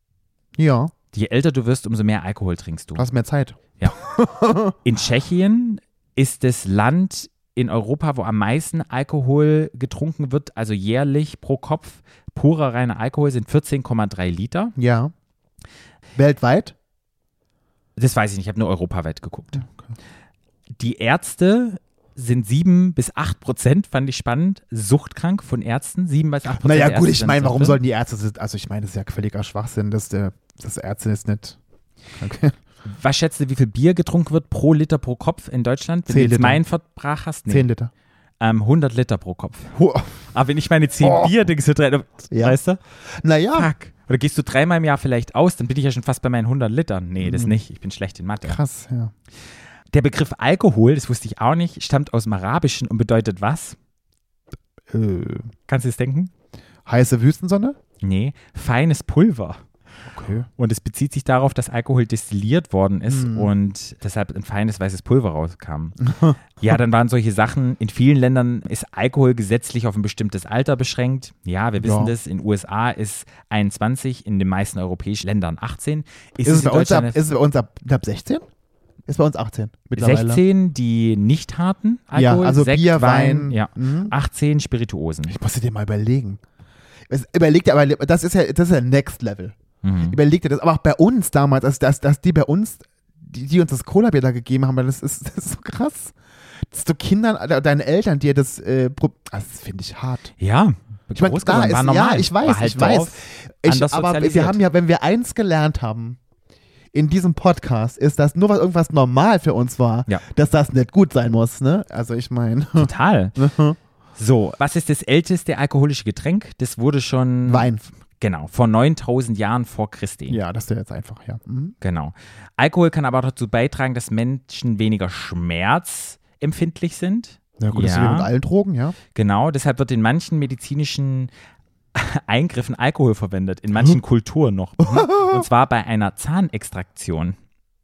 Ja, Je älter du wirst, umso mehr Alkohol trinkst du. du hast mehr Zeit. In Tschechien ist das Land in Europa, wo am meisten Alkohol getrunken wird, also jährlich pro Kopf. Purer reiner Alkohol sind vierzehn Komma drei Liter. Ja. Weltweit? Das weiß ich nicht, ich habe nur europaweit geguckt. Die Ärzte sind sieben bis acht Prozent, fand ich spannend, suchtkrank von Ärzten. sieben bis acht Prozent Naja, der gut, Ärzte ich sind meine, warum Süchtig. sollten die Ärzte, sind- also ich meine, das ist ja völliger Schwachsinn, dass der, das Ärzte ist nicht. Okay. Was schätzt du, wie viel Bier getrunken wird pro Liter pro Kopf in Deutschland? Wenn Zehn du jetzt Liter. meinen Verbrauch hast? Nee. Zehn Liter. ähm, hundert Liter pro Kopf. Hu- Aber wenn ich meine zehn Oh. Bier-Dings so drin, Ja. weißt du? Naja, Fuck. Oder gehst du dreimal im Jahr vielleicht aus, dann bin ich ja schon fast bei meinen hundert Litern. Nee, das Mhm. nicht. Ich bin schlecht in Mathe. krass, ja. Der Begriff Alkohol, das wusste ich auch nicht, stammt aus dem Arabischen und bedeutet was? Äh, Kannst du es denken? heiße Wüstensonne? Nee, feines Pulver. Okay. Und es bezieht sich darauf, dass Alkohol destilliert worden ist Mhm. und deshalb ein feines weißes Pulver rauskam. Ja, dann waren solche Sachen, in vielen Ländern ist Alkohol gesetzlich auf ein bestimmtes Alter beschränkt. Ja, wir wissen Ja. das, in den U S A ist einundzwanzig, in den meisten europäischen Ländern achtzehn. Ist, es in bei uns ab, Deutschland ist es bei uns ab, ab sechzehn? Ist bei uns achtzehn mittlerweile. sechzehn die nicht harten Alkohol, Ja, also Sekt, Bier, Wein. ja. Mhm. achtzehn Spirituosen. Ich muss dir mal überlegen. Es, überleg dir, aber das ist ja, das ist ja Next Level. Mhm. Überleg dir das. Aber auch bei uns damals, dass, dass, dass die bei uns, die, die uns das Cola-Bier da gegeben haben, das ist, das ist so krass. Dass du Kindern, oder deine Eltern dir das, äh, pro- das finde ich hart. Ja, Ich meine, groß da geworden, ist, war normal. ja, ich weiß, War halt ich weiß. Dorf, Ich, anders aber wir sozialisiert. haben ja, wenn wir eins gelernt haben in diesem Podcast, ist, dass nur was irgendwas normal für uns war, Ja. dass das nicht gut sein muss, ne? Also ich meine, Total. So, was ist das älteste alkoholische Getränk? Das wurde schon. Wein. Genau, vor neuntausend Jahren vor Christi. Ja, das ist ja jetzt einfach, ja. Mhm. Genau. Alkohol kann aber auch dazu beitragen, dass Menschen weniger schmerzempfindlich sind. Ja gut, das ist Ja. wie mit allen Drogen, ja. Genau, deshalb wird in manchen medizinischen Eingriffen Alkohol verwendet, in manchen Kulturen noch. Mhm. Und zwar bei einer Zahnextraktion.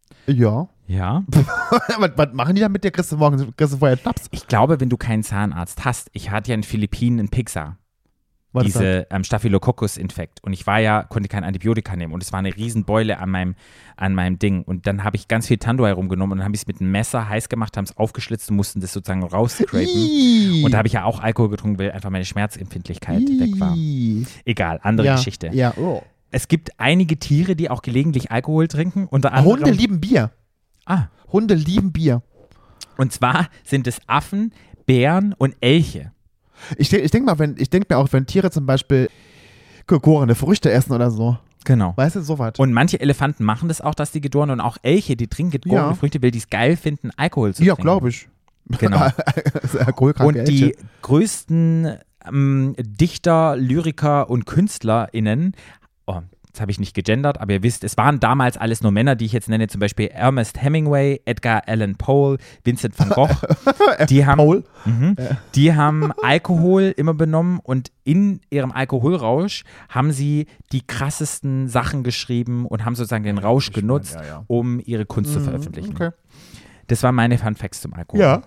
Ja. Ja. was, was machen die da mit dir? Kriegst du morgen, kriegst du vorher Schnaps? Ich glaube, wenn du keinen Zahnarzt hast, ich hatte ja in den Philippinen einen Pixar. Was ist das? diese ähm, Staphylococcus-Infekt. Und ich war ja, konnte kein Antibiotika nehmen. Und es war eine Riesenbeule an meinem, an meinem Ding. Und dann habe ich ganz viel Tanduay rumgenommen und dann habe ich es mit einem Messer heiß gemacht, haben es aufgeschlitzt und mussten das sozusagen rausscrapen. Ih. Und da habe ich ja auch Alkohol getrunken, weil einfach meine Schmerzempfindlichkeit weg war. Ih. Egal, andere ja. Geschichte. Ja, oh. Es gibt einige Tiere, die auch gelegentlich Alkohol trinken. Unter anderem, Hunde lieben Bier. Ah, Hunde lieben Bier. und zwar sind es Affen, Bären und Elche. Ich, denk- ich denke mal, wenn, ich denke mir auch, wenn Tiere zum Beispiel gegorene Früchte essen oder so. Genau. Weißt du, sowas. Und manche Elefanten machen das auch, dass die gedoren und auch Elche, die trinken gegorene Ja. Früchte, weil die es geil finden, Alkohol zu Ja, trinken. glaube ich. Genau. Alkoholkranke Und die Elche. größten ähm, Dichter, Lyriker und KünstlerInnen, oh, jetzt habe ich nicht gegendert, aber ihr wisst, es waren damals alles nur Männer, die ich jetzt nenne, zum Beispiel Ernest Hemingway, Edgar Allan Poe, Vincent van Gogh. Die haben, Paul. Mhm. Die haben Alkohol immer benommen und in ihrem Alkoholrausch haben sie die krassesten Sachen geschrieben und haben sozusagen den Rausch Ich mein, genutzt, ja, ja. um ihre Kunst zu Mhm, veröffentlichen. Okay. Das waren meine Fun Facts zum Alkohol. Ja.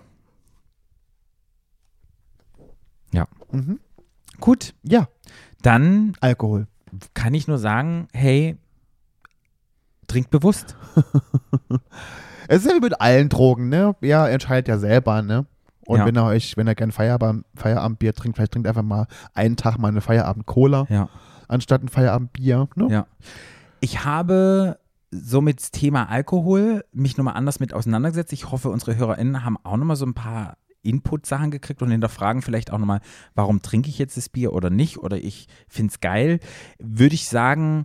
Ja. Mhm. Gut, Ja, dann Alkohol. kann ich nur sagen, hey, trinkt bewusst. Es ist ja wie mit allen Drogen, ne? Ja, entscheidet ja selber, ne? Und Ja. wenn ihr euch, wenn ihr kein Feierabend, Feierabendbier trinkt, vielleicht trinkt einfach mal einen Tag mal eine Feierabend-Cola Ja. anstatt ein Feierabendbier, ne? Ja. Ich habe somit das Thema Alkohol mich nochmal anders mit auseinandergesetzt. Ich hoffe, unsere HörerInnen haben auch nochmal so ein paar Input-Sachen gekriegt und hinterfragen vielleicht auch nochmal, warum trinke ich jetzt das Bier oder nicht oder ich finde es geil. Würde ich sagen,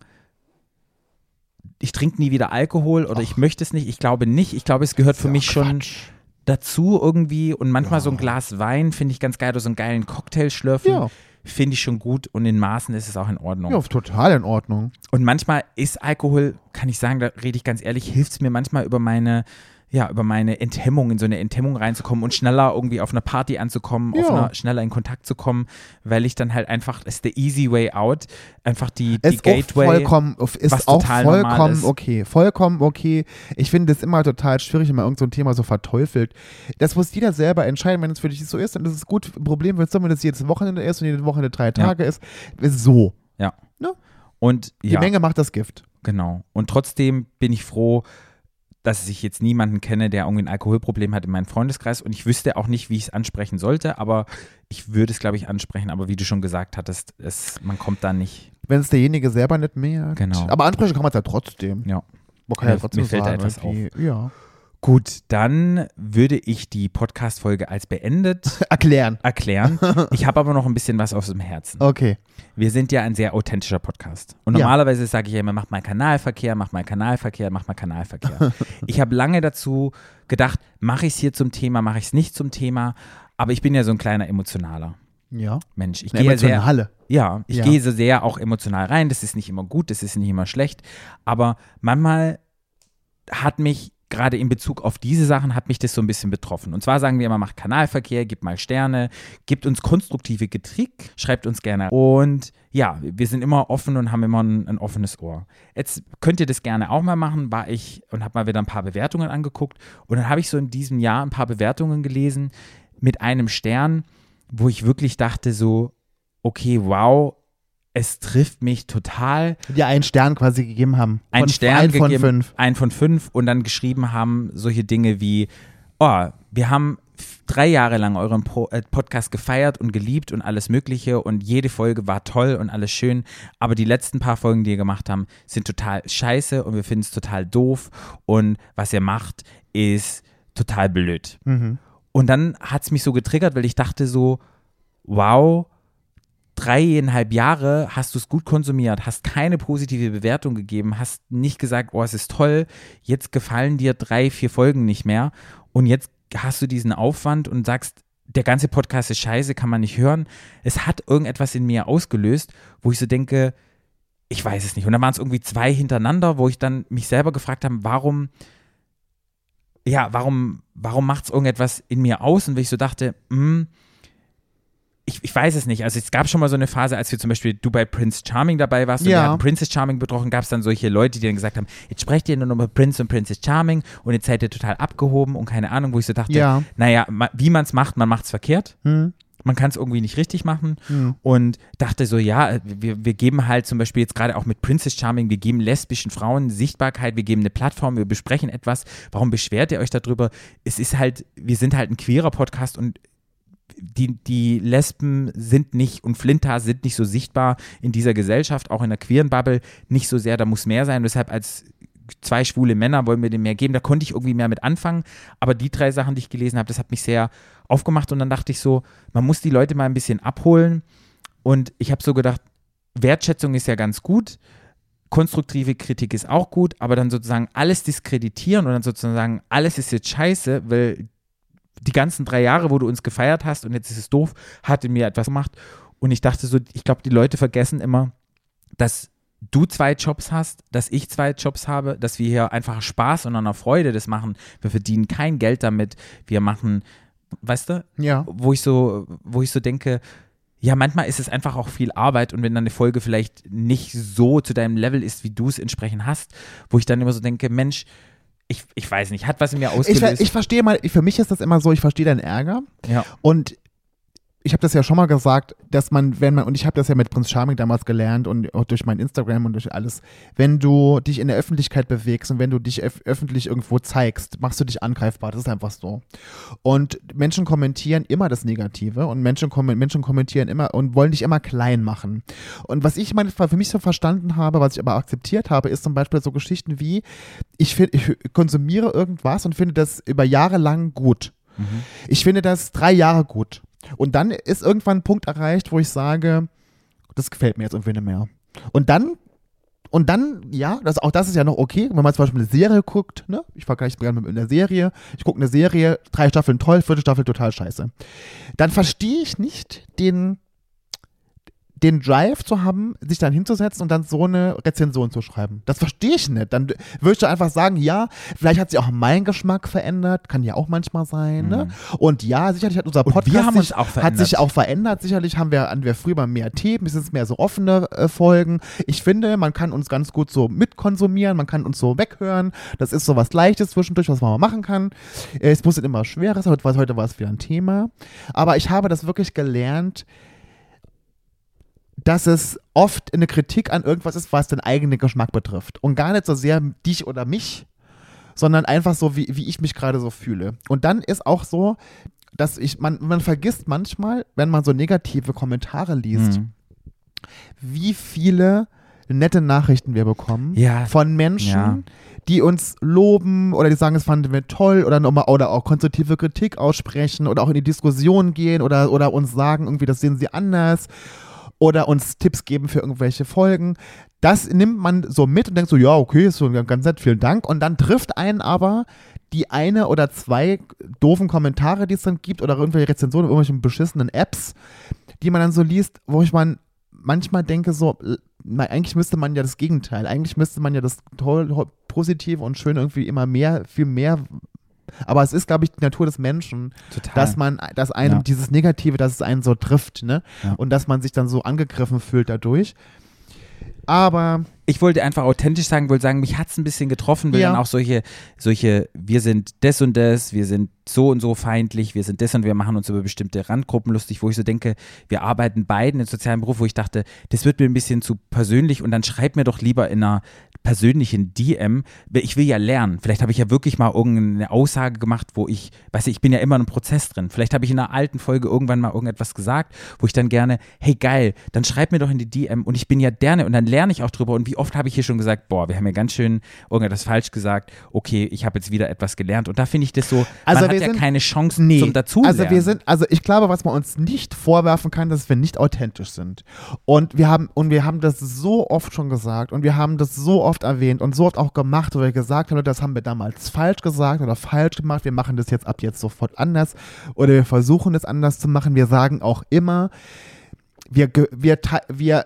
ich trinke nie wieder Alkohol oder ich möchte es nicht. Ich glaube nicht. Ich glaube, es gehört für Ja, mich schon Quatsch. dazu irgendwie und manchmal Ja. so ein Glas Wein finde ich ganz geil oder so einen geilen Cocktail schlürfen. Ja. Finde ich schon gut und in Maßen ist es auch in Ordnung. Ja, total in Ordnung. Und manchmal ist Alkohol, kann ich sagen, da rede ich ganz ehrlich, hilft es mir manchmal über meine, ja, über meine Enthemmung, in so eine Enthemmung reinzukommen und schneller irgendwie auf einer Party anzukommen, auf Ja. einer, schneller in Kontakt zu kommen, weil ich dann halt einfach, es ist der easy way out, einfach die, die Ist Gateway. auch vollkommen, ist was auch total normal vollkommen ist. okay. Vollkommen okay. Ich finde es immer total schwierig, wenn man irgend so ein Thema so verteufelt. Das muss jeder selber entscheiden, wenn es für dich so ist. Und das ist gut. Problem wird es, wenn es jedes Wochenende ist und jede Wochenende drei Tage ist. Ist so. Ja. Ne? Und Die ja, Menge macht das Gift. genau. Und trotzdem bin ich froh, dass ich jetzt niemanden kenne, der irgendwie ein Alkoholproblem hat in meinem Freundeskreis und ich wüsste auch nicht, wie ich es ansprechen sollte, aber ich würde es, glaube ich, ansprechen, aber wie du schon gesagt hattest, es, man kommt da nicht. Wenn es derjenige selber nicht merkt. Genau. Aber ansprechen kann man es ja trotzdem. Ja. Man kann ja Mir- trotzdem mir fällt da sagen, etwas irgendwie- Ja. Gut, dann würde ich die Podcast-Folge als beendet Erklären. erklären. Ich habe aber noch ein bisschen was auf dem Herzen. Okay. Wir sind ja ein sehr authentischer Podcast. Und Ja. normalerweise sage ich ja immer, mach mal Kanalverkehr, mach mal Kanalverkehr, mach mal Kanalverkehr. Ich habe lange dazu gedacht, mache ich es hier zum Thema, mache ich es nicht zum Thema. Aber ich bin ja so ein kleiner emotionaler Ja. Mensch. Ich Eine gehe sehr, emotionale. ja, ich Ja. gehe so sehr auch emotional rein. Das ist nicht immer gut, das ist nicht immer schlecht. Aber manchmal hat mich, gerade in Bezug auf diese Sachen, hat mich das so ein bisschen betroffen. Und zwar sagen wir immer, macht Kanalverkehr, gebt mal Sterne, gebt uns konstruktive Kritik, schreibt uns gerne. Und ja, wir sind immer offen und haben immer ein, ein offenes Ohr. Jetzt könnt ihr das gerne auch mal machen, war ich und habe mal wieder ein paar Bewertungen angeguckt. Und dann habe ich so in diesem Jahr ein paar Bewertungen gelesen mit einem Stern, wo ich wirklich dachte so, okay, wow, es trifft mich total. Die einen Stern quasi gegeben haben. Ein Von, Stern ein von gegeben, fünf. Ein von fünf und dann geschrieben haben solche Dinge wie, oh, wir haben f- drei Jahre lang euren Pro, äh, Podcast gefeiert und geliebt und alles Mögliche und jede Folge war toll und alles schön, aber die letzten paar Folgen, die ihr gemacht haben, sind total scheiße und wir finden es total doof und was ihr macht, ist total blöd. Mhm. Und dann hat es mich so getriggert, weil ich dachte so, wow, dreieinhalb Jahre hast du es gut konsumiert, hast keine positive Bewertung gegeben, hast nicht gesagt, oh, es ist toll, jetzt gefallen dir drei, vier Folgen nicht mehr und jetzt hast du diesen Aufwand und sagst, der ganze Podcast ist scheiße, kann man nicht hören. Es hat irgendetwas in mir ausgelöst, wo ich so denke, ich weiß es nicht. Und dann waren es irgendwie zwei hintereinander, wo ich dann mich selber gefragt habe, warum, ja, warum, warum macht es irgendetwas in mir aus? Und weil ich so dachte, mh, Ich, ich weiß es nicht. Also es gab schon mal so eine Phase, als wir zum Beispiel du bei Prince Charming dabei warst und Ja. wir hatten Princess Charming besprochen, gab es dann solche Leute, die dann gesagt haben, jetzt sprecht ihr nur noch über Prince und Princess Charming und jetzt seid ihr total abgehoben und keine Ahnung, wo ich so dachte, Ja. naja, ma, wie man es macht, man macht es verkehrt. Hm. Man kann es irgendwie nicht richtig machen Hm. und dachte so, ja, wir, wir geben halt zum Beispiel jetzt gerade auch mit Princess Charming, wir geben lesbischen Frauen Sichtbarkeit, wir geben eine Plattform, wir besprechen etwas. Warum beschwert ihr euch darüber? Es ist halt, wir sind halt ein queerer Podcast und Die, die Lesben sind nicht und Flinter sind nicht so sichtbar in dieser Gesellschaft, auch in der queeren Bubble nicht so sehr, da muss mehr sein. Deshalb als zwei schwule Männer wollen wir dem mehr geben. Da konnte ich irgendwie mehr mit anfangen. Aber die drei Sachen, die ich gelesen habe, das hat mich sehr aufgemacht. Und dann dachte ich so, man muss die Leute mal ein bisschen abholen. Und ich habe so gedacht, Wertschätzung ist ja ganz gut. Konstruktive Kritik ist auch gut. Aber dann sozusagen alles diskreditieren und dann sozusagen sagen, alles ist jetzt scheiße, weil die ganzen drei Jahre, wo du uns gefeiert hast und jetzt ist es doof, hat in mir etwas gemacht. Und ich dachte so, ich glaube, die Leute vergessen immer, dass du zwei Jobs hast, dass ich zwei Jobs habe, dass wir hier einfach Spaß und einer Freude das machen. Wir verdienen kein Geld damit. Wir machen, weißt du, Ja. wo ich so, wo ich so denke, ja, manchmal ist es einfach auch viel Arbeit und wenn dann eine Folge vielleicht nicht so zu deinem Level ist, wie du es entsprechend hast, wo ich dann immer so denke, Mensch, Ich, ich weiß nicht, hat was in mir Ich, ausgelöst. ver- ich verstehe mal, für mich ist das immer so, ich verstehe deinen Ärger ja. und ich habe das ja schon mal gesagt, dass man, wenn man, und ich habe das ja mit Prinz Charming damals gelernt und auch durch mein Instagram und durch alles, wenn du dich in der Öffentlichkeit bewegst und wenn du dich öf- öffentlich irgendwo zeigst, machst du dich angreifbar, das ist einfach so. Und Menschen kommentieren immer das Negative und Menschen, kom- Menschen kommentieren immer und wollen dich immer klein machen. Und was ich meine, für mich so verstanden habe, was ich aber akzeptiert habe, ist zum Beispiel so Geschichten wie, ich, find, ich konsumiere irgendwas und finde das über Jahre lang gut. Mhm. Ich finde das drei Jahre gut. Und dann ist irgendwann ein Punkt erreicht, wo ich sage, das gefällt mir jetzt irgendwie nicht mehr. Und dann, und dann, ja, das, auch das ist ja noch okay, wenn man zum Beispiel eine Serie guckt, ne? Ich vergleiche es gerne mit einer Serie. Ich gucke eine Serie, drei Staffeln toll, vierte Staffel total scheiße. Dann verstehe ich nicht den, den Drive zu haben, sich dann hinzusetzen und dann so eine Rezension zu schreiben. Das verstehe ich nicht. Dann würde ich einfach sagen, ja, vielleicht hat sich auch mein Geschmack verändert, kann ja auch manchmal sein, ne? Und ja, sicherlich hat unser Und Podcast wir haben uns sich, auch hat verändert. sich auch verändert. Sicherlich haben wir, hatten wir früher mehr Themen, es sind mehr so offene äh, Folgen. Ich finde, man kann uns ganz gut so mitkonsumieren, man kann uns so weghören. Das ist so was Leichtes zwischendurch, was man mal machen kann. Äh, es muss nicht immer schwerer sein. Heute war, heute war es wieder ein Thema. Aber ich habe das wirklich gelernt, dass es oft eine Kritik an irgendwas ist, was den eigenen Geschmack betrifft. Und gar nicht so sehr dich oder mich, sondern einfach so, wie, wie ich mich gerade so fühle. Und dann ist auch so, dass ich, man, man vergisst manchmal, wenn man so negative Kommentare liest, Mhm. wie viele nette Nachrichten wir bekommen Ja. von Menschen, Ja. die uns loben oder die sagen, es fanden wir toll oder nochmal oder auch konstruktive Kritik aussprechen oder auch in die Diskussion gehen oder, oder uns sagen, irgendwie, das sehen sie anders oder uns Tipps geben für irgendwelche Folgen. das nimmt man so mit und denkt so, ja, okay, ist so ganz nett, vielen Dank. Und dann trifft einen aber die eine oder zwei doofen Kommentare, die es dann gibt, oder irgendwelche Rezensionen, irgendwelche beschissenen Apps, die man dann so liest, wo ich man manchmal denke so, na, eigentlich müsste man ja das Gegenteil, eigentlich müsste man ja das toll, positive und schön irgendwie immer mehr, viel mehr. Aber es ist, glaube ich, die Natur des Menschen, Total. dass man, dass einem Ja. dieses Negative, dass es einen so trifft, ne? Ja. Und dass man sich dann so angegriffen fühlt dadurch. Aber Ich wollte einfach authentisch sagen, wollte sagen, mich hat es ein bisschen getroffen, weil Ja. dann auch solche, solche, wir sind das und das, wir sind so und so feindlich, wir sind das und wir machen uns über bestimmte Randgruppen lustig, wo ich so denke, wir arbeiten beiden in sozialen Beruf, wo ich dachte, das wird mir ein bisschen zu persönlich und dann schreib mir doch lieber in einer persönlichen D M, weil ich will ja lernen, vielleicht habe ich ja wirklich mal irgendeine Aussage gemacht, wo ich, weißt du, ich bin ja immer in einem Prozess drin, vielleicht habe ich in einer alten Folge irgendwann mal irgendetwas gesagt, wo ich dann gerne, hey geil, dann schreib mir doch in die D M und ich bin ja gerne und dann lerne ich auch drüber und wie oft habe ich hier schon gesagt, boah, wir haben ja ganz schön irgendetwas falsch gesagt, okay, ich habe jetzt wieder etwas gelernt und da finde ich das so, Also man wir hat ja sind- keine Chance nee, zum Dazulernen. also wir sind, also ich glaube, was man uns nicht vorwerfen kann, dass wir nicht authentisch sind. Und wir haben, und wir haben das so oft schon gesagt und wir haben das so oft erwähnt und so oft auch gemacht, wo wir gesagt haben, das haben wir damals falsch gesagt oder falsch gemacht, wir machen das jetzt ab jetzt sofort anders oder wir versuchen es anders zu machen. Wir sagen auch immer, wir, ge- wir, te- wir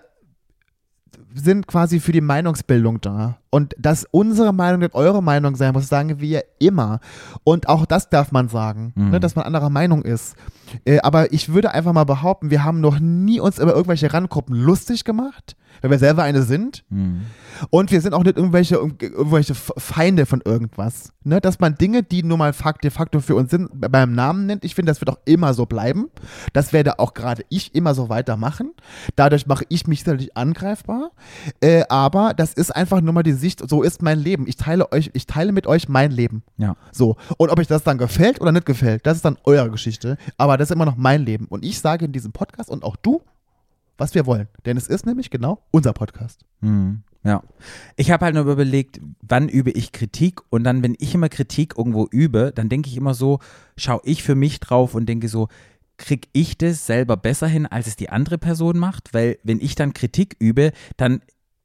sind quasi für die Meinungsbildung da. Und dass unsere Meinung nicht eure Meinung sein muss, sagen wir immer. Und auch das darf man sagen, Mhm. ne, dass man anderer Meinung ist. Äh, aber ich würde einfach mal behaupten, wir haben noch nie uns über irgendwelche Randgruppen lustig gemacht, weil wir selber eine sind. Hm. Und wir sind auch nicht irgendwelche, irgendwelche Feinde von irgendwas. Ne? Dass man Dinge, die nun mal de facto für uns sind, beim Namen nennt. Ich finde, das wird auch immer so bleiben. Das werde auch gerade ich immer so weitermachen. Dadurch mache ich mich sicherlich angreifbar. Äh, aber das ist einfach nur mal die Sicht, so ist mein Leben. Ich teile euch, ich teile mit euch mein Leben. Ja. So. Und ob euch das dann gefällt oder nicht gefällt, das ist dann eure Geschichte. Aber das ist immer noch mein Leben. Und ich sage in diesem Podcast und auch du, was wir wollen. Denn es ist nämlich genau unser Podcast. Hm, ja. Ich habe halt nur überlegt, wann übe ich Kritik und dann, wenn ich immer Kritik irgendwo übe, dann denke ich immer so, schaue ich für mich drauf und denke so, kriege ich das selber besser hin, als es die andere Person macht? Weil wenn ich dann Kritik übe, dann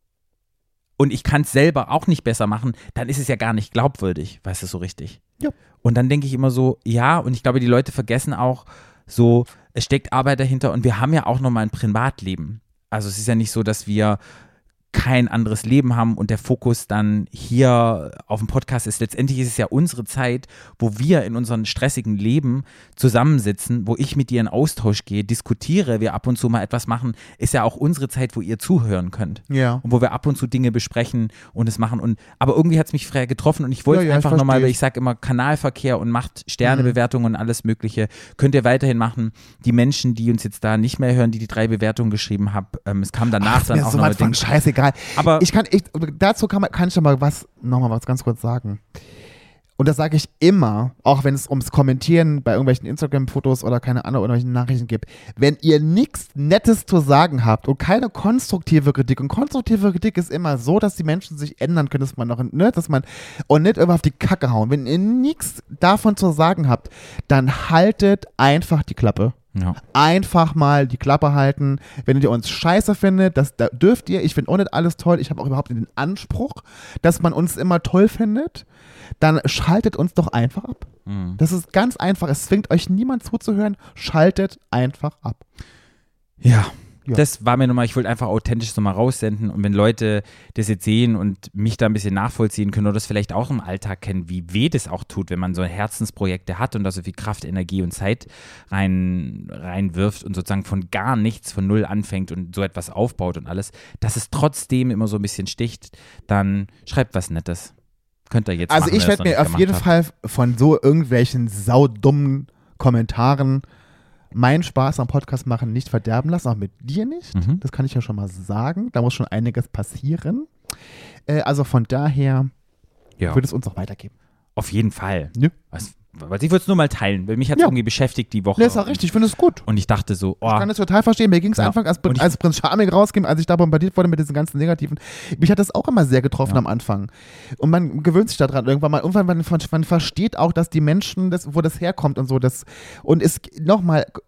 und ich kann es selber auch nicht besser machen, dann ist es ja gar nicht glaubwürdig, weißt du, so richtig. Ja. Und dann denke ich immer so, ja, und ich glaube, die Leute vergessen auch so, es steckt Arbeit dahinter und wir haben ja auch nochmal ein Privatleben. Also es ist ja nicht so, dass wir kein anderes Leben haben und der Fokus dann hier auf dem Podcast ist. Letztendlich ist es ja unsere Zeit, wo wir in unserem stressigen Leben zusammensitzen, wo ich mit dir in Austausch gehe, diskutiere, wir ab und zu mal etwas machen, ist ja auch unsere Zeit, wo ihr zuhören könnt. Ja. Und wo wir ab und zu Dinge besprechen und es machen. Und, aber irgendwie hat es mich frei getroffen und ich wollte Ja, ja, einfach ich nochmal, weil verstehe. ich sage immer Kanalverkehr und macht Sternebewertungen und alles Mögliche. Könnt ihr weiterhin machen. Die Menschen, die uns jetzt da nicht mehr hören, die die drei Bewertungen geschrieben haben, ähm, es kam danach Ach, dann mir auch so nochmal was von Ding. scheißegal. Aber Ich kann, ich, dazu kann, man, kann ich noch mal was, noch mal was ganz kurz sagen. Und das sage ich immer, auch wenn es ums Kommentieren bei irgendwelchen Instagram-Fotos oder keine Ahnung, irgendwelchen Nachrichten gibt. Wenn ihr nichts Nettes zu sagen habt und keine konstruktive Kritik, und konstruktive Kritik ist immer so, dass die Menschen sich ändern können, dass man noch, ne, dass man, und nicht immer auf die Kacke hauen. Wenn ihr nichts davon zu sagen habt, dann haltet einfach die Klappe. ja. Einfach mal die Klappe halten. Wenn ihr uns scheiße findet, das da dürft ihr. Ich finde auch nicht alles toll. Ich habe auch überhaupt nicht den Anspruch, dass man uns immer toll findet. Dann schaltet uns doch einfach ab. Mhm. Das ist ganz einfach. Es zwingt euch niemand zuzuhören. Schaltet einfach ab. Ja. Ja. Das war mir nochmal, ich wollte einfach authentisch nochmal raussenden und wenn Leute das jetzt sehen und mich da ein bisschen nachvollziehen können oder das vielleicht auch im Alltag kennen, wie weh das auch tut, wenn man so Herzensprojekte hat und da so viel Kraft, Energie und Zeit rein, reinwirft und sozusagen von gar nichts, von null anfängt und so etwas aufbaut und alles, dass es trotzdem immer so ein bisschen sticht, dann schreibt was Nettes. Könnt ihr jetzt Also machen, ich wenn ihr das werde noch mir nicht auf jeden gemacht habt. Fall von so irgendwelchen saudummen Kommentaren meinen Spaß am Podcast machen nicht verderben lassen, auch mit dir nicht. Mhm. Das kann ich ja schon mal sagen. Da muss schon einiges passieren. Äh, also von daher Ja. würde es uns auch weitergeben. Auf jeden Fall. Nö. Was, was ich würde es nur mal teilen, weil mich hat es Ja. irgendwie beschäftigt die Woche. Nee, ist auch richtig, ich finde es gut. Und ich dachte so, oh, Ich kann das total verstehen. Mir ging es Ja. einfach, als, Und ich- als Prinz Charming rausging, als ich da bombardiert wurde mit diesen ganzen Negativen. Mich hat das auch immer sehr getroffen Ja. am Anfang. Und man gewöhnt sich daran irgendwann mal. Irgendwann man, man versteht auch, dass die Menschen, das, wo das herkommt und so. Das, und es nochmal,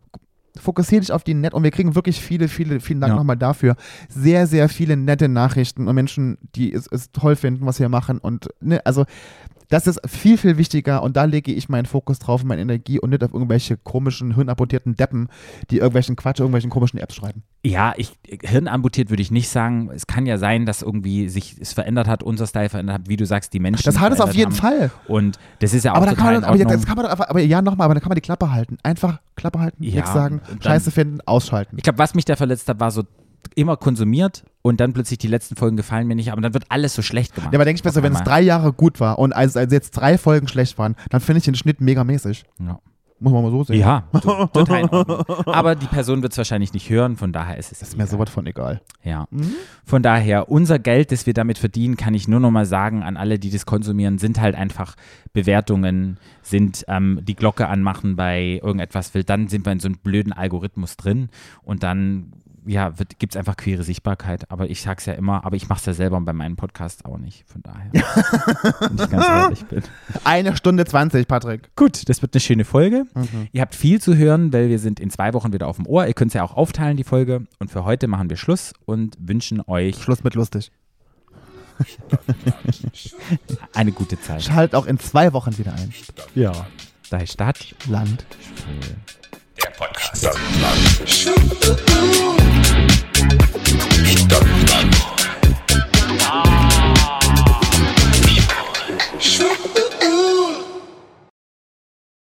Fokussiere dich auf die nett und wir kriegen wirklich viele, viele, vielen Dank Ja. nochmal dafür. Sehr, sehr viele nette Nachrichten und Menschen, die es, es toll finden, was wir machen und ne, also das ist viel, viel wichtiger und da lege ich meinen Fokus drauf und meine Energie und nicht auf irgendwelche komischen, hirnamputierten Deppen, die irgendwelchen Quatsch, irgendwelchen komischen Apps schreiben. Ja, ich, hirnamputiert würde ich nicht sagen. Es kann ja sein, dass irgendwie sich es verändert hat, unser Style verändert hat, wie du sagst, die Menschen Das hat es auf jeden verändert haben. Fall. Und das ist ja auch Aber, da kann total man, in aber, ja, Ordnung. das kann man doch einfach, aber ja, nochmal, aber dann kann man die Klappe halten. Einfach Klappe halten, Ja, nichts sagen, und dann- Scheiße finden, ausschalten. Ich glaube, was mich da verletzt hat, war so immer konsumiert und dann plötzlich die letzten Folgen gefallen mir nicht, aber dann wird alles so schlecht gemacht. Ja, aber denke ich mir so, Auf wenn es einmal. drei Jahre gut war und als, als jetzt drei Folgen schlecht waren, dann finde ich den Schnitt mega mäßig. Ja. Muss man mal so sehen. Ja, to- total in Ordnung. Aber die Person wird es wahrscheinlich nicht hören, von daher ist es Ist mir egal. sowas von egal. Ja. Von daher, unser Geld, das wir damit verdienen, kann ich nur noch mal sagen an alle, die das konsumieren, sind halt einfach Bewertungen, sind ähm, die Glocke anmachen bei irgendetwas will, dann sind wir in so einem blöden Algorithmus drin und dann ja, gibt es einfach queere Sichtbarkeit, aber ich sag's ja immer, aber ich mach's ja selber bei meinen Podcasts auch nicht, von daher, wenn ich ganz ehrlich bin. Eine Stunde zwanzig, Patrick. Gut, das wird eine schöne Folge. Mhm. Ihr habt viel zu hören, weil wir sind in zwei Wochen wieder auf dem Ohr. Ihr könnt es ja auch aufteilen, die Folge. Und für heute machen wir Schluss und wünschen euch Schluss mit lustig. eine gute Zeit. Schalt auch in zwei Wochen wieder ein. Ja. Da ist Stadt. Land. Der Podcast. Stadtland.